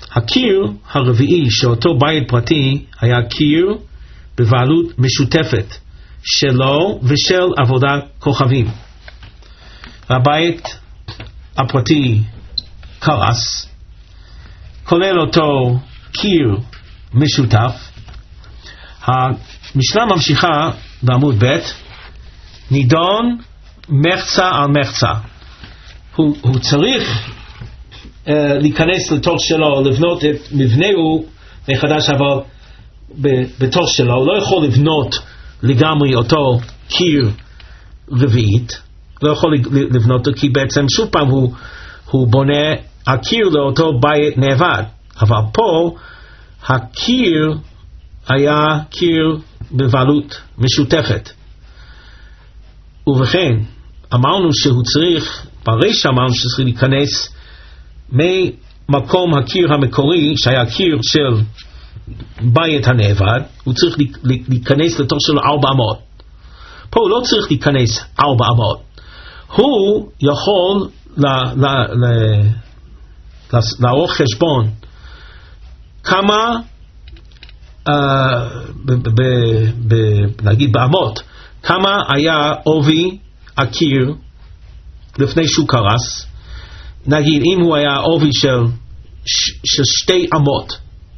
הקיר הרביעי שאותו בית פרטי היה קיר בבעלות משותפת שלו ושל עבודת כוכבים. הבית הפרטי קרס, כולל אותו קיר משותף. המשנה ממשיכה בעמוד ב', נידון מחצה על מחצה. הוא צריך להיכנס לתוך שלו, לבנות את מבנהו מחדש, אבל בתוך שלו הוא לא יכול לבנות לגמרי אותו קיר רביעית, לא יכול לבנות אותו, כי בעצם שוב פעם הוא בונה הקיר לאותו בית נאבד. אבל פה הקיר היה קיר בבעלות משותפת, ובכן אמרנו שהוא צריך, בריש אמרנו שצריך להיכנס ממקום הקיר המקורי שהיה קיר של בית הנאבד, הוא צריך להיכנס לתוך שלו 400. פה הוא לא צריך להיכנס 400, הוא יכול לערוך חשבון כמה נגיד באמות, כמה היה עובי הקיר לפני שהוא קרס. נגיד אם הוא היה עובי של 2 אמות,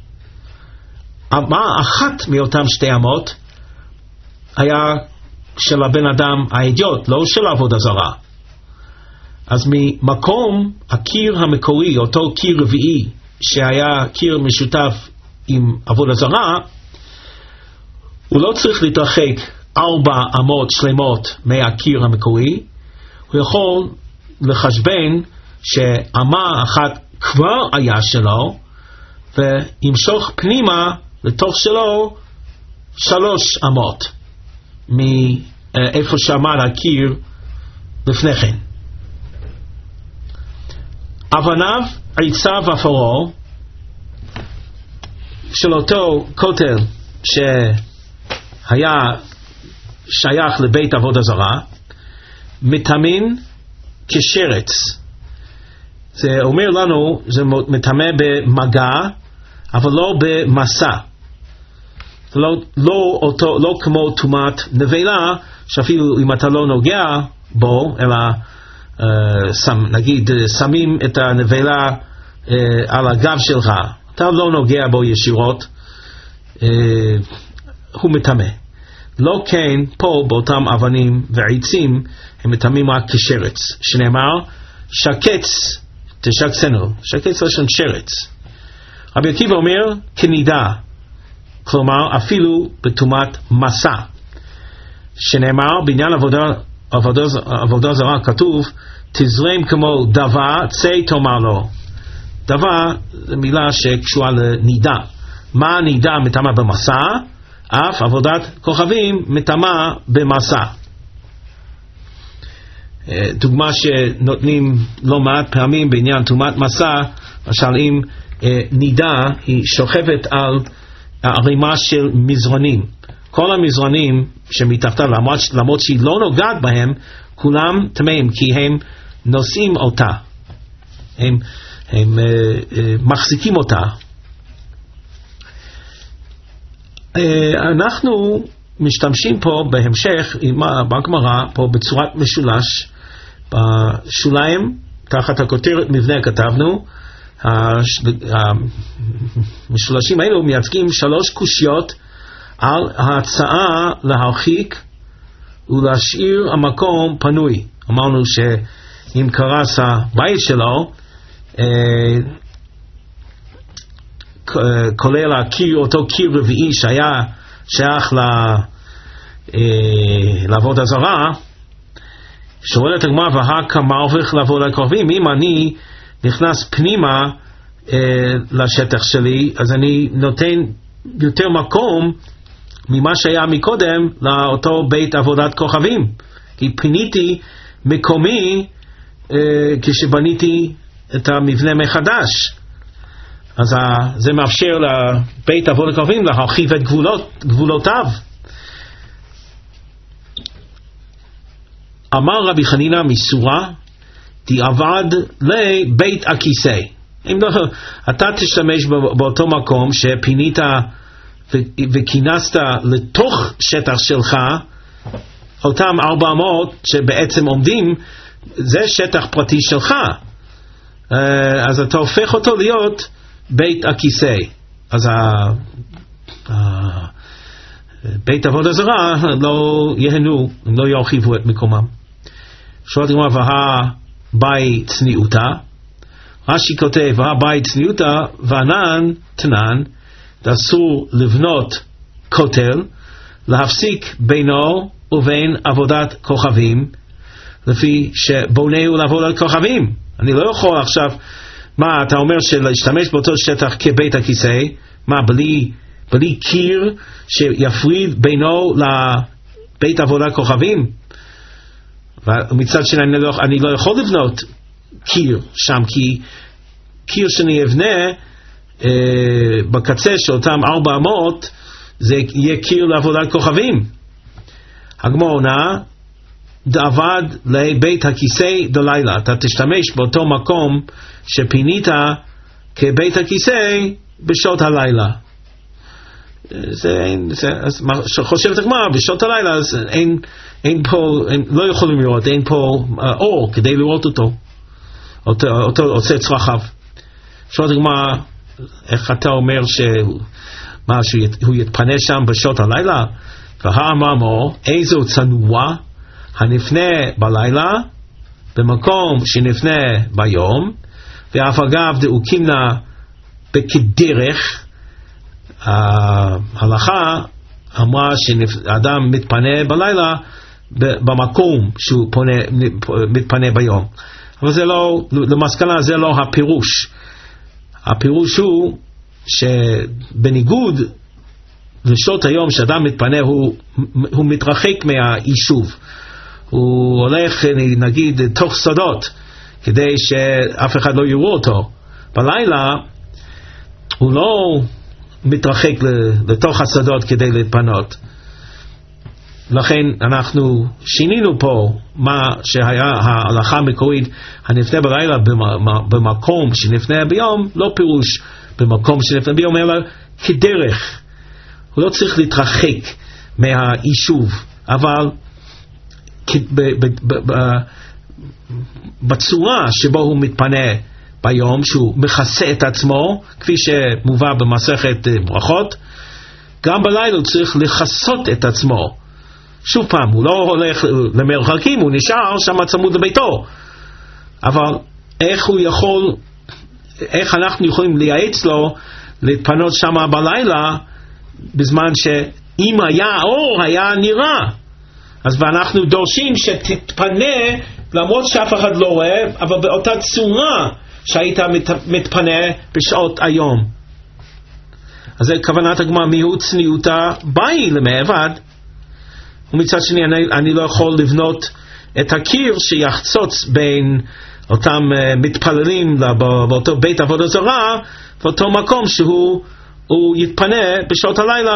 מה אחת מאותם 2 אמות היה של הבן אדם האידיוט, לא של עבודה זרה. אז ממקום הקיר המקורי, אותו קיר רביעי שהיה קיר משותף עם עבודה זרה, הוא לא צריך להתרחק 4 אמות שלמות מהקיר המקורי. הוא יכול לחשבן שאמה אחת כבר היה שלו, וימשוך פנימה לתוך שלו 3 אמות מאיפה שעמד הקיר לפני כן. אבניו, עציו ואפרו של אותו כותל שהיה שייך לבית עבודה זרה מטמאים כשרץ. זה אומר לנו, זה מטמא במגע, אבל לא במסע. לא כמו טומאת נבלה, שאפילו אם אתה לא נוגע בו, אלא נגיד שמים את הנבלה על הגב שלך, אתה לא נוגע בו ישירות, הוא מטמא. לא כן פה באותם אבנים ועצים, הם מטמאים רק כשרץ, שנאמר שקץ תשקצנו. שקץ לשון שרץ. רבי עקיבא אומר כנידה, כלומר אפילו בטומאת מסע, שנאמר בעניין עבודה זרה כתוב תזרם כמו דבה צא תאמר לו. דבה זו מילה שקשורה לנידה. מה הנידה מטמא במסע? אף עבודת כוכבים מטמא במסע. דוגמה שנותנים לא מעט פעמים בעניין טומאת מסע, למשל אם נידה היא שוכבת על ערימה של מזרנים, כל המזרנים שמתחתיו, למרות שהיא לא נוגעת בהם, כולם טמאים, כי הם נושאים אותה, הם מחזיקים אותה. אנחנו משתמשים פה בהמשך בגמרא פה בצורת משולש, בשוליים תחת הכותרת מבנה כתבנו, המשולשים האלו מייצגים 3 קושיות על ההצעה להרחיק ולהשאיר המקום פנוי. אמרנו שאם קרס הבית שלו, כולל אותו קיר רביעי שהיה שייך לעבודה זרה, שואלת הגמרא כמה הופך לעבודה כוכבים, אם אני נכנס פנימה לשטח שלי, אז אני נותן יותר מקום ממה שהיה מקודם לאותו בית עבודת כוכבים, כי פיניתי מקומי כשבניתי את המבנה מחדש. אז זה מאפשר לבית עבודת כוכבים להרחיב את גבולותיו. אמר רבי חנינא מסורה דיעבד לבית הכיסא. אם לא, אתה תשתמש באותו מקום שפינית וכינסת לתוך שטח שלך, אותם 400 שבעצם עומדים, זה שטח פרטי שלך. אז אתה הופך אותו להיות בית הכיסא. אז בית עבודה זרה לא יהנו, הם לא ירחיבו את מקומם. שואלת הגמרא, והבית צניעותה. רש"י כותב, והבית צניעותה, וענן תנן, אסור לבנות כותל, להפסיק בינו ובין עבודת כוכבים, לפי שבונהו לעבוד על כוכבים. אני לא יכול עכשיו, מה אתה אומר שלהשתמש באותו שטח כבית הכיסא, מה בלי קיר שיפריד בינו לבית עבודת כוכבים? ומצד שני אני לא יכול לבנות קיר שם, כי קיר שאני אבנה בקצה של אותם 400 זה יהיה קיר לעבודת כוכבים. הגמרא עונה, דעבד לבית הכיסא דלילה, אתה תשתמש באותו מקום שפינית כבית הכיסא בשעות הלילה. חושבת הגמרא, בשעות הלילה אז אין פה, לא יכולים לראות, אין פה אור כדי לראות אותו עושה צרכיו. שואלת הגמרא, איך אתה אומר שהוא יתפנה שם בשעות הלילה? והאמרנו, איזו צנוע הנפנה בלילה במקום שנפנה ביום, ואף אגב דאוקימנה בכדרך. ההלכה אמרה שאדם מתפנה בלילה במקום שהוא מתפנה ביום, אבל זה לא, למסקנה זה לא הפירוש. הפירוש הוא שבניגוד לשעות היום שאדם מתפנה הוא מתרחק מהיישוב, הוא הולך נגיד תוך שדות כדי שאף אחד לא יראו אותו. בלילה הוא לא מתרחק לתוך השדות כדי להתפנות. לכן אנחנו שינינו פה מה שהיה ההלכה המקורית, הנפנה בלילה במקום שנפנה ביום, לא פירוש במקום שנפנה ביום אלא כדרך. הוא לא צריך להתרחק מהיישוב, אבל בצורה שבו הוא מתפנה ביום, שהוא מכסה את עצמו, כפי שמובא במסכת ברכות, גם בלילה הוא צריך לכסות את עצמו. שוב פעם, הוא לא הולך למרחקים, הוא נשאר שם צמוד לביתו. אבל איך אנחנו יכולים לייעץ לו להתפנות שם בלילה, בזמן שאם היה אור היה נראה? אז ואנחנו דורשים שתתפנה למרות שאף אחד לא רואה, אבל באותה צורה שהיית מתפנה בשעות היום. אז זה כוונת הגמרא, מיהו צניעותה באי למעבד. ומצד שני אני לא יכול לבנות את הקיר שיחצוץ בין אותם מתפללים באותו בית עבודה זרה באותו מקום שהוא יתפנה בשעות הלילה.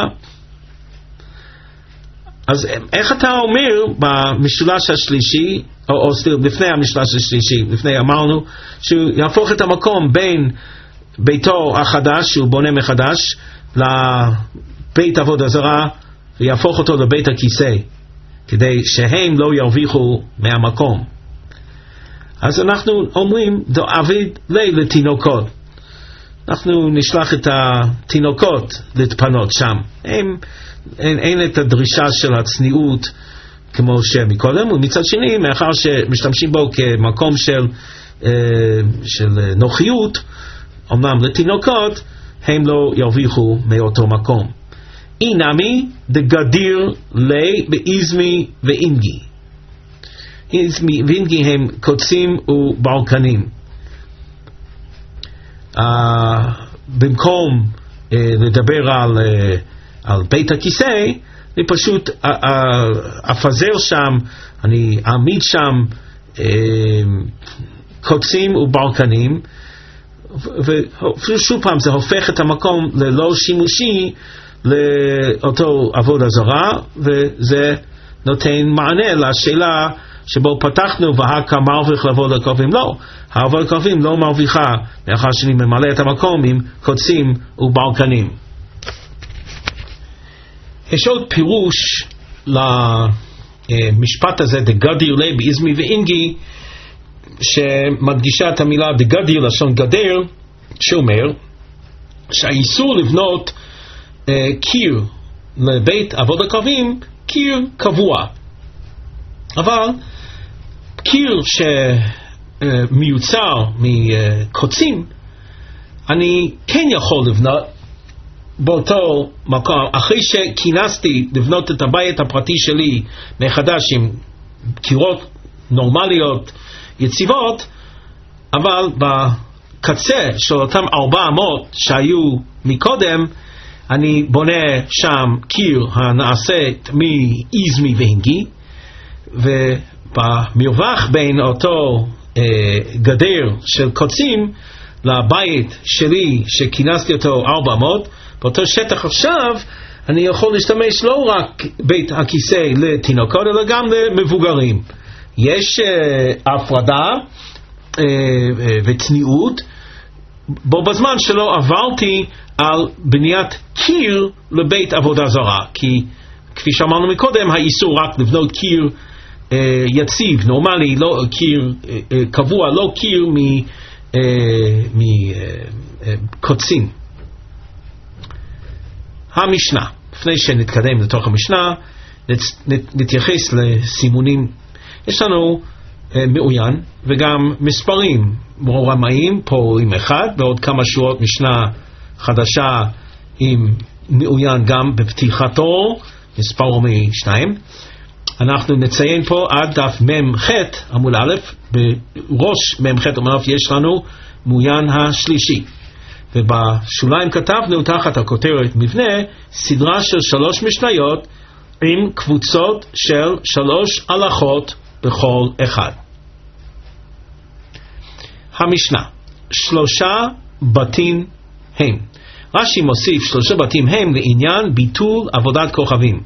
אז איך אתה אומר במשולש השלישי, או לפני המשולש השלישי, לפני אמרנו שהוא יהפוך את המקום בין ביתו החדש שהוא בונה מחדש לבית עבודה זרה, ויהפוך אותו לבית הכיסא, כדי שהם לא ירוויחו מהמקום. אז אנחנו אומרים דעביד לתינוקות, אנחנו נשלח את התינוקות להתפנות שם. אין את הדרישה של הצניעות כמו שמקודם, ומצד שני מאחר שמשתמשים בו כמקום של נוחיות, אמנם לתינוקות הם לא ירוויחו מאותו מקום. אינמי דגדיר לי באיזמי ואינגי. איזמי ואינגי הם קוצים וברקנים. במקום לדבר על בית הכיסא, אני פשוט אפזר שם, אני אעמיד שם קוצים וברקנים, ושוב פעם זה הופך את המקום ללא שימושי לאותו עבודה זרה, וזה נותן מענה לשאלה שבו פתחנו והקה מרוויח לעבוד הקרובים. לא, העבוד הקרובים לא מרוויחה מאחר שאני ממלא את המקום עם קוצים וברקנים. יש עוד פירוש למשפט הזה, דגדיר לי באזמי ואינגי, שמדגישה את המילה דגדיר, לשון גדר, שאומר שהאיסור לבנות קיר לבית אבות הקרובים, קיר קבוע. אבל קיר שמיוצר מקוצים, אני כן יכול לבנות באותו מקום, אחרי שכינסתי לבנות את הבית הפרטי שלי מחדש עם קירות נורמליות יציבות, אבל בקצה של אותם 400 שהיו מקודם, אני בונה שם קיר הנעשית מאיזמי והינגי, ובמרווח בין אותו גדר של קוצים לבית שלי שכינסתי אותו 400, באותו שטח עכשיו אני יכול להשתמש לא רק בית הכיסא לתינוקות אלא גם למבוגרים. יש הפרדה וצניעות בו בזמן שלא עברתי על בניית קיר לבית עבודה זרה, כי כפי שאמרנו מקודם, האיסור רק לבנות קיר יציב, נורמלי, לא קיר קבוע, לא קיר מקוצים. המשנה, לפני שנתקדם לתוך המשנה, נתייחס לסימונים. יש לנו מעוין וגם מספרים רמאים פה עם אחד, ועוד כמה שורות משנה חדשה עם מעוין גם בפתיחתו, מספר רומי 2. אנחנו נציין פה עד דף מ"ח עמוד א', בראש מ"ח עמוד א' יש לנו מעוין השלישי, ובשוליים כתבנו תחת הכותרת מבנה סדרה של 3 משניות עם קבוצות של 3 הלכות בכל אחד. המשנה, 3 בתים הם. רש"י מוסיף 3 בתים הם לעניין ביטול עבודת כוכבים.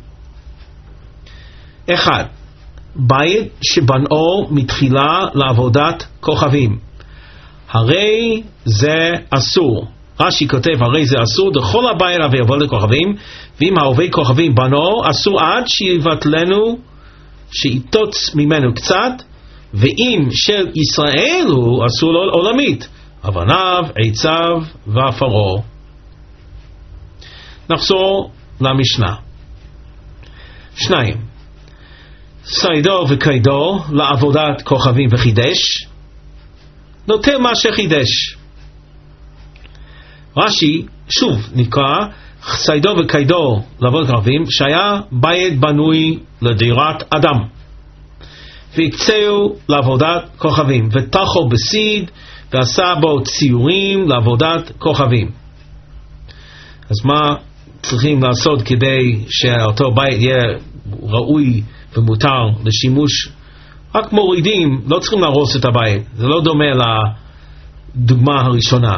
1. בית שבנאו מתחילה לעבודת כוכבים, הרי זה אסור. רש"י כותב הרי זה אסור דכל הבית אבי עבודת כוכבים, ואם העובד כוכבים בנאו אסור עד שיבטלנו, שיטוץ ממנו קצת, ואם של ישראל הוא אסור לו עולמית, אבניו, עציו ועפרו. נחזור למשנה. 2. סיידו וקיידו לעבודת כוכבים וחידש, נוטל מה שחידש. רש"י שוב נקרא סיידו וקיידו לעבודת כוכבים, שהיה בית בנוי לדירת אדם, והקצהו לעבודת כוכבים, ותחו בסיד ועשה בו ציורים לעבודת כוכבים. אז מה צריכים לעשות כדי שאותו בית יהיה ראוי ומותר לשימוש? רק מורידים, לא צריכים להרוס את הבית. זה לא דומה לדוגמה הראשונה.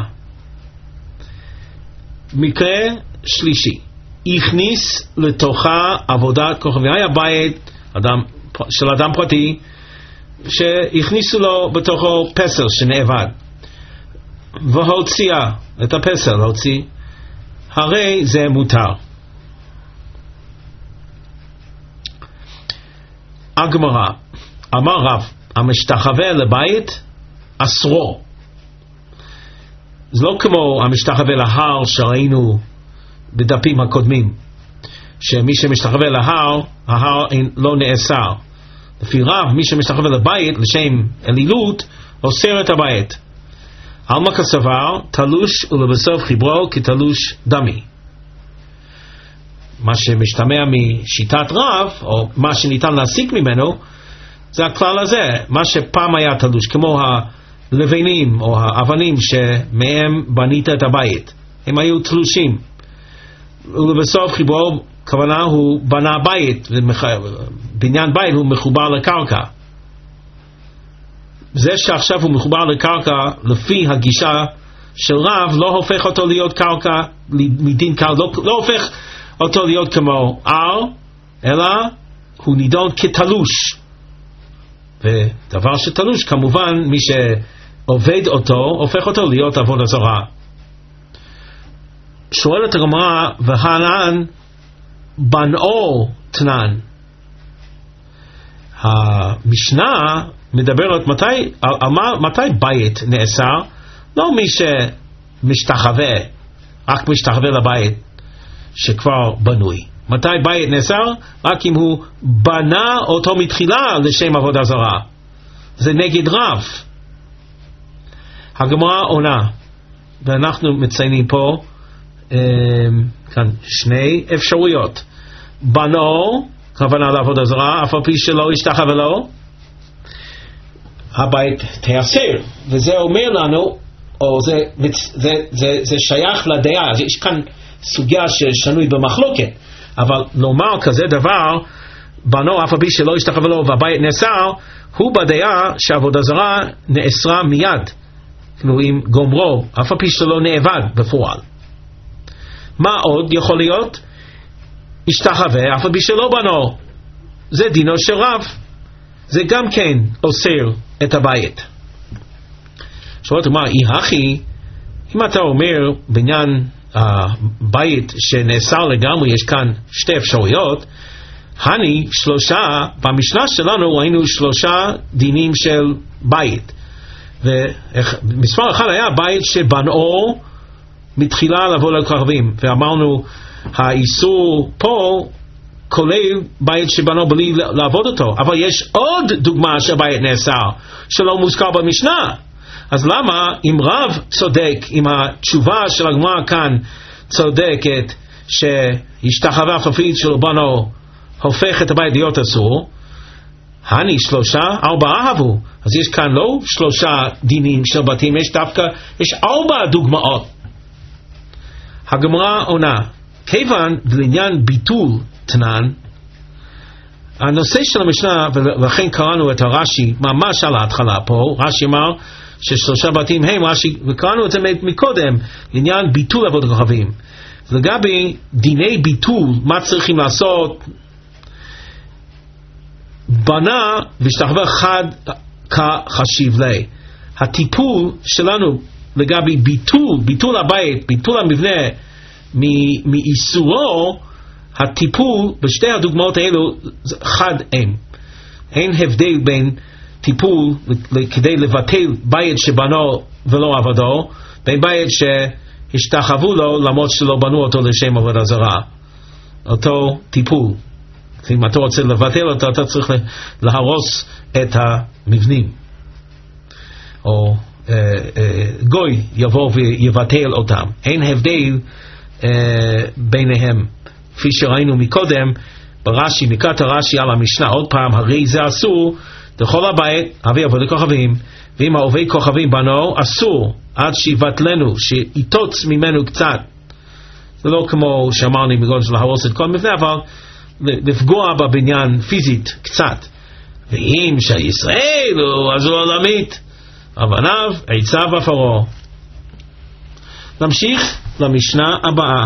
מקרה שלישי, הכניס לתוכה עבודת כוכבים. היה בית של אדם פרטי שהכניסו לו בתוכו פסל שנאבד, והוציאה את הפסל, להוציא, הרי זה מותר. הגמרא, אמר רב, המשתחווה לבית אסרו. זה לא כמו המשתחווה להר שראינו בדפים הקודמים, שמי שמשתחווה להר, ההר לא נאסר. לפי רב, מי שמשתחווה לבית לשם אלילות, אוסר את הבית. עלמא כסבר, תלוש ולבסוף חיברו כתלוש דמי. מה שמשתמע משיטת רב, או מה שניתן להסיק ממנו, זה הכלל הזה. מה שפעם היה תלוש, כמו הלבנים או האבנים שמהם בנית את הבית, הם היו תלושים. ולבסוף חיברו, כוונה הוא בנה בית, בניין בית הוא מחובר לקרקע. זה שעכשיו הוא מחובר לקרקע לפי הגישה של רב לא הופך אותו להיות קרקע מדין קרקע, לא הופך אותו להיות כמו הר, אלא הוא נידון כתלוש. ודבר שתלוש, כמובן מי שעובד אותו הופך אותו להיות עבודה זרה. שואלת הגמרא, והלן בנאו תנן. המשנה מדברת מתי בית נאסר? לא מי שמשתחווה, רק משתחווה לבית שכבר בנוי. מתי בית נאסר? רק אם הוא בנה אותו מתחילה לשם עבודה זרה. זה נגד רב. הגמרא עונה, ואנחנו מציינים פה כאן שני אפשרויות. בנו, כוונה לעבודה זרה, אף על פי שלא השתחווה לו, הבית תיאסר. וזה אומר לנו, או זה שייך לדעה, יש כאן סוגיה ששנוי במחלוקת, אבל לומר כזה דבר, בנו אף על פי שלא השתחווה לו והבית נאסר, הוא בדעה שעבודה זרה נאסרה מיד, כאילו עם גומרו, אף על פי שלא נאבד בפועל. מה עוד יכול להיות? השתחווה אף על פי שלא בנו, זה דינו של רב, זה גם כן אוסר את הבית. שואלת מה, אחי, אם אתה אומר בעניין הבית שנאסר לגמרי, יש כאן שתי אפשרויות. הני שלושה, במשנה שלנו ראינו שלושה דינים של בית, ומספר אחד היה בית שבנאו מתחילה לבוא לכוכבים, ואמרנו האיסור פה כולל בית שבנו בלי לעבוד אותו. אבל יש עוד דוגמה שהבית נאסר שלא מוזכר במשנה. אז למה אם רב צודק, אם התשובה של הגמרא כאן צודקת שהשתחווה אף על פי שלא בנו הופך את הבית להיות אסור, הני שלושה, ארבעה אהבו. אז יש כאן לא שלושה דינים של בתים, יש ארבע דוגמאות. הגמרא עונה, כיוון לעניין ביטול תנן, הנושא של המשנה, ולכן קראנו את הרש"י ממש על ההתחלה פה, רש"י אמר ששלושה בתים הם רש"י, וקראנו את זה מקודם, לעניין ביטול עבודת כוכבים. לגבי דיני ביטול, מה צריכים לעשות? בנה והשתחווה חד כחשיב לי. הטיפול שלנו לגבי ביטול הבית, ביטול המבנה מאיסורו, הטיפול בשתי הדוגמאות האלו חד אין הבדל בין טיפול כדי לבטל בית שבנו ולא עבדו, בין בית שהשתחוו לו למרות שלא בנו אותו לשם עבודה זרה. אותו טיפול, אם אתה רוצה לבטל אותו, אתה צריך להרוס את המבנים, או גוי יבוא ויבטל אותם. אין הבדל ביניהם, כפי שראינו מקודם ברש"י, מקראת הרש"י על המשנה. עוד פעם, הרי זה אסור לכל הבית אבי עבודת כוכבים, ואם העובד כוכבים בנו אסור עד שיבטלנו, שיתוץ ממנו קצת. זה לא כמו שאמרנו מגודל של להרוס את כל מבנה, אבל לפגוע בבניין פיזית קצת. ואם שישראל הוא עזור עולמית, אבניו עצה ופרו. נמשיך למשנה הבאה.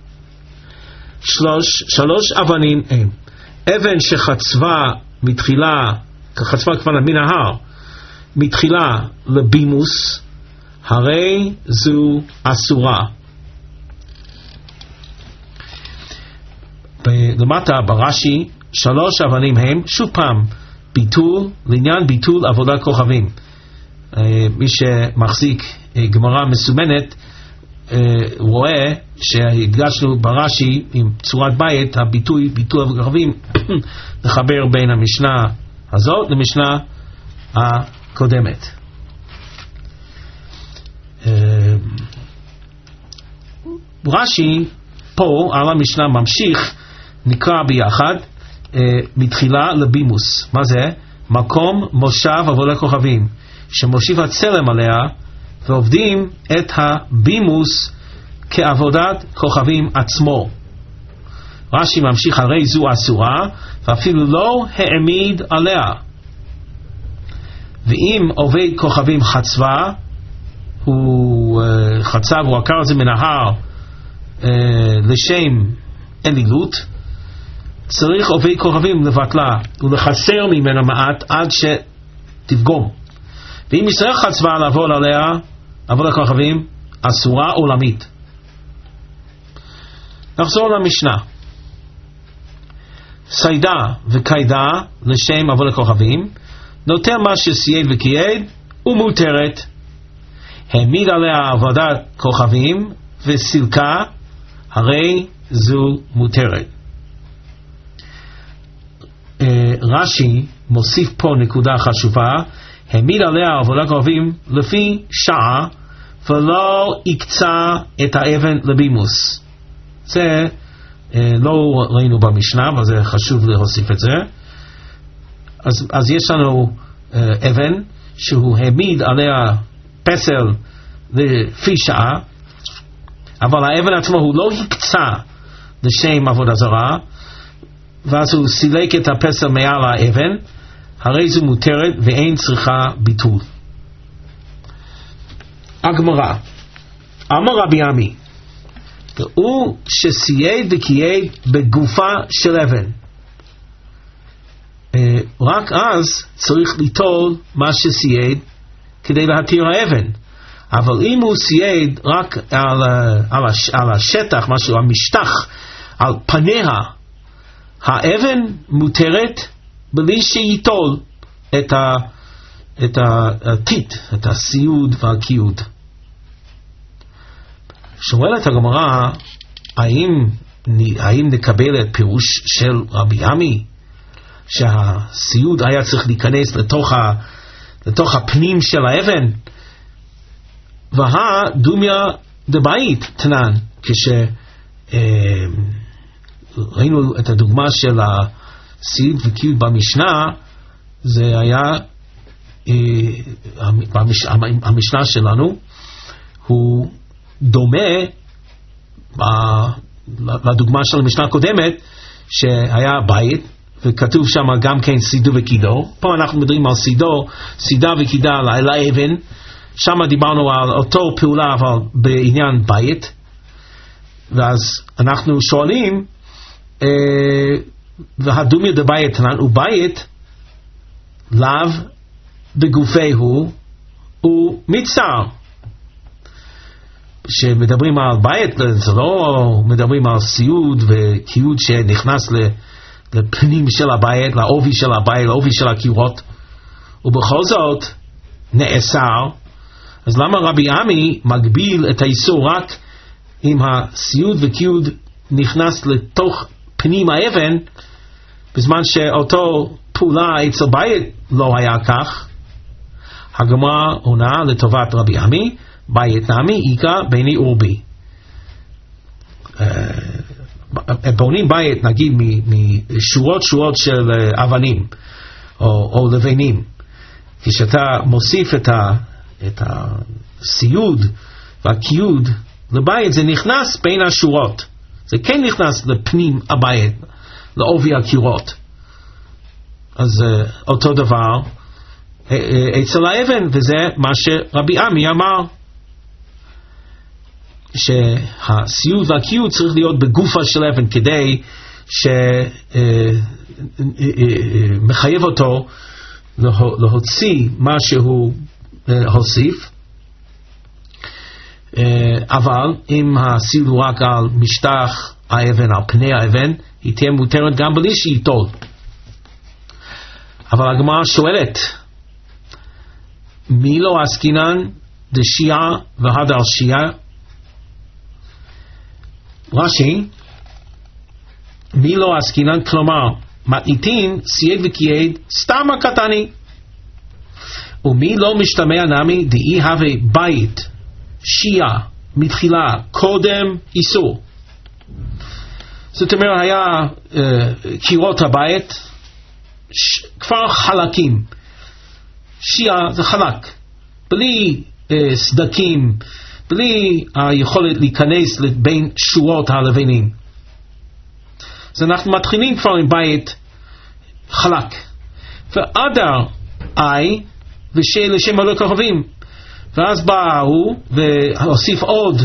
שלוש אבנים הם. אבן שחצבה מתחילה, כחצבה כפנה מן ההר, מתחילה לבימוס, הרי זו אסורה. למטה ברש"י, שלוש אבנים הם, שוב פעם, ביטול, לעניין ביטול עבודת כוכבים. מי שמחזיק גמרא מסומנת רואה שהדגשנו ברש"י עם צורת בית, הביטוי ביטול עבודת כוכבים, לחבר בין המשנה הזאת למשנה הקודמת. רש"י פה על המשנה ממשיך, נקרא ביחד, מתחילה לבימוס. מה זה? מקום מושב עבודת כוכבים, שמושיב הצלם עליה, ועובדים את הבימוס כעבודת כוכבים עצמו. רש"י ממשיך, הרי זו אסורה, ואפילו לא העמיד עליה. ואם עובד כוכבים חצבה, הוא חצב, הוא עקר את זה מנהר לשם אלילות, צריך עובד כוכבים לבטלה ולחסר ממנה מעט עד תפגום. ואם ישראל חצבה לעבוד עליה, עבוד הכוכבים, אסורה עולמית. נחזור למשנה. סיידה וקיידה לשם עבוד הכוכבים, נותר מה שסייד וקייד ומותרת. העמיד עליה עבודת כוכבים וסילקה, הרי זו מותרת. רש"י מוסיף פה נקודה חשובה, העמיד עליה עבודת כוכבים לפי שעה ולא יקצה את האבן לבימוס. זה לא ראינו במשנה, אבל זה חשוב להוסיף את זה. אז יש לנו אבן שהוא העמיד עליה פסל לפי שעה, אבל האבן עצמו הוא לא הקצה לשם עבודה זרה, ואז הוא סילק את הפסל מעל האבן, הרי זו מותרת ואין צריכה ביטול. הגמרא, אמר רבי עמי, הוא שסייד וקייד בגופה של אבן, רק אז צריך ליטול מה שסייד כדי להתיר האבן. אבל אם הוא סייד רק על השטח, משהו, המשטח, על פניה, האבן מותרת בלי שיטול את הטיט, את הסיוד והקיוד. שואלת הגמרא, האם נקבל את פירוש של רבי עמי, שהסיוד היה צריך להיכנס לתוך הפנים של האבן? דומיה דבית תנן, כשראינו את הדוגמה של הסיוד וקיוד במשנה, זה היה המשנה שלנו הוא דומה לדוגמה של המשנה הקודמת, שהיה בית וכתוב שם גם כן סידו וקידו. פה אנחנו מדברים על סידה וקידה על האבן, שם דיברנו על אותו פעולה אבל בעניין בית. ואז אנחנו שואלים, והדומיה דבית תנן, ובית לאו בגופהו הוא מצטער. שמדברים על בית, זה לא מדברים על סיוד וקיוד שנכנס לפנים של הבית, לעובי של הבית, לעובי של הקירות, ובכל זאת נאסר. אז למה רבי עמי מגביל את האיסור רק אם הסיוד וקיוד נכנס לתוך פנים האבן, בזמן שאותו פעולה אצל בית לא היה כך? הגמרא עונה לטובת רבי עמי, בית נמי איקה ביני אורבי. בונים בית נגיד משורות של אבנים או לבנים. כשאתה מוסיף את הסיוד והקיוד לבית, זה נכנס בין השורות, זה כן נכנס לפנים הבית, לעובי הקירות. אז אותו דבר אצל האבן, וזה מה שרבי עמי אמר, שהסיוד והקיוד צריך להיות בגופה של אבן, כדי שמחייב אותו להוציא מה שהוא הוסיף. אבל אם הסיוד הוא רק על משטח האבן, על פני האבן, היא תהיה מותרת גם בלי שיטול. אבל הגמרא שואלת, מי לא עסקינן דשיעה והדר שיעה? רש"י, מי לא עסקינן, כלומר מתניתין סייד וקייד סתם הקטני, ומי לא משתמע נמי דאי הווה בית שיעה מתחילה קודם איסור. זאת אומרת, היה קירות הבית כבר חלקים, שיעה זה חלק, בלי סדקים, בלי היכולת להיכנס בין שורות הלבנים. אז אנחנו מתחילים כבר עם בית חלק, ואדר אי ושלשם עבודת כוכבים, ואז בא הוא והוסיף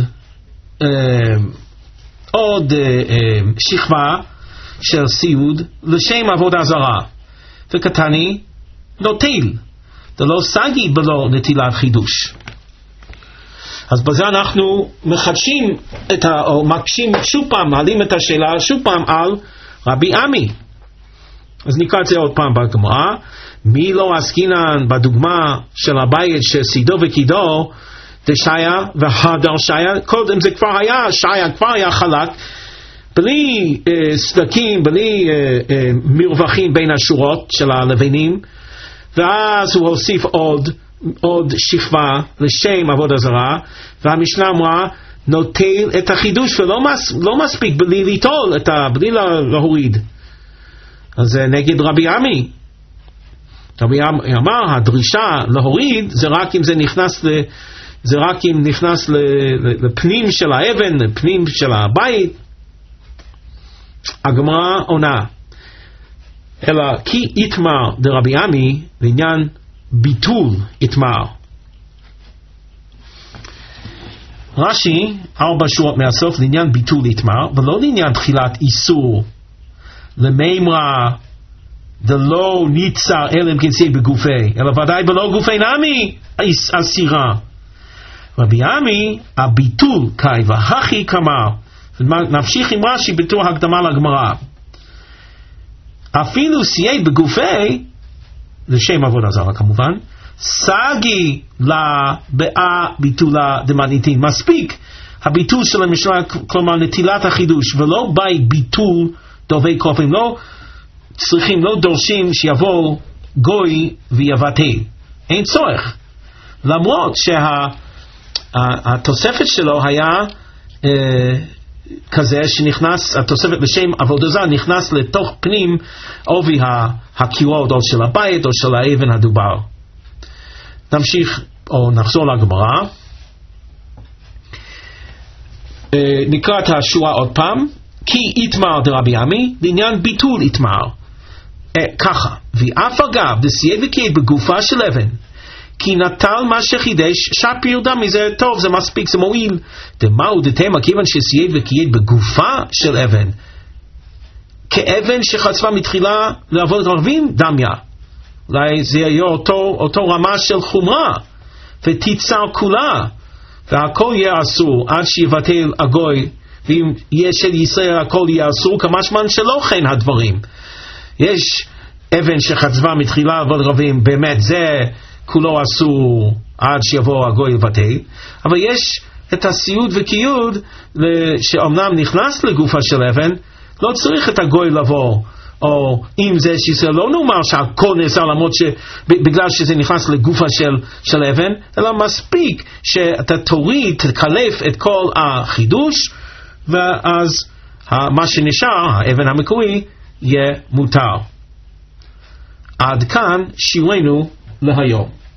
עוד שכבה של סיוד לשם עבודה זרה, וקטני נוטל דלא סגי בלא נטילת חידוש. אז בזה אנחנו מחדשים או מקשים שוב פעם, מעלים את השאלה שוב פעם על רבי עמי. אז נקרא את זה עוד פעם בגמרא. מי לא עסקינן בדוגמה של הבית של סידו וקידו דשיה והדר שיה? קודם זה כבר היה, שיה כבר היה חלק בלי סדקים, בלי מרווחים בין השורות של הלבנים, ואז הוא הוסיף עוד שכבה לשם עבודה זרה, והמשנה אמרה נוטל את החידוש, ולא מספיק בלי ליטול, בלי להוריד. אז זה נגד רבי עמי. רבי עמי אמר הדרישה להוריד זה רק אם זה נכנס לפנים של האבן, לפנים של הבית. הגמרא עונה אלא כי יתמר דרבי עמי לעניין ביטול יתמר. רש"י 4 שורות מהסוף לעניין ביטול יתמר, ולא לעניין תחילת איסור למימרה דלא ניצר אלא אם כן סייג בגופי, אלא ודאי בלא גופי נמי אסירה. רבי עמי הביטול קאי והכי כמר. נמשיך עם רש"י בתור הקדמה לגמרא. אפילו סייג בגופי, לשם עבודה זרה כמובן, סגי לה באה ביטולה דמניתין. מספיק הביטול של המשנה, כלומר נטילת החידוש, ולא באי ביטול דובי קופים. לא צריכים, לא דורשים שיבוא גוי ויבטל. אין צורך. למרות שהתוספת שלו היה כזה שנכנס, התוספת לשם עבודה זרה נכנס לתוך פנים עובי הקירות או של הבית או של האבן הדובר. נמשיך או נחזור לגמרא. נקרא את השורה עוד פעם. כי יתמר דרבי עמי לעניין ביטול יתמר ככה, ואף אגב דסייג וקייד בגופה של אבן, כי נטל מה שחידש שפיר דמי, זה טוב, זה מספיק, זה מועיל. דמהו דתמה, כיוון שסייג וקייד בגופה של אבן כאבן שחצבה מתחילה לעבוד רבים דמיה, אולי זה יהיה אותו רמה של חומרה ותיצר כולה, והכל יהיה אסור עד שיבטל הגוי, ואם יש של ישראל הכל יהיה אסור, כמשמע שלא כן הדברים. יש אבן שחצבה מתחילה לעבוד רבים, באמת זה כולו אסור עד שיבוא הגוי לבטל, אבל יש את הסיוד וקיוד שאומנם נכנס לגופה של אבן, לא צריך את הגוי לבוא, או אם זה שישראל לא נאמר שהכל נעשה למרות בגלל שזה נכנס לגופה של אבן, אלא מספיק שאתה תוריד, תקלף את כל החידוש, ואז מה שנשאר, האבן המקורי, יהיה מותר. עד כאן שיעורנו להיום.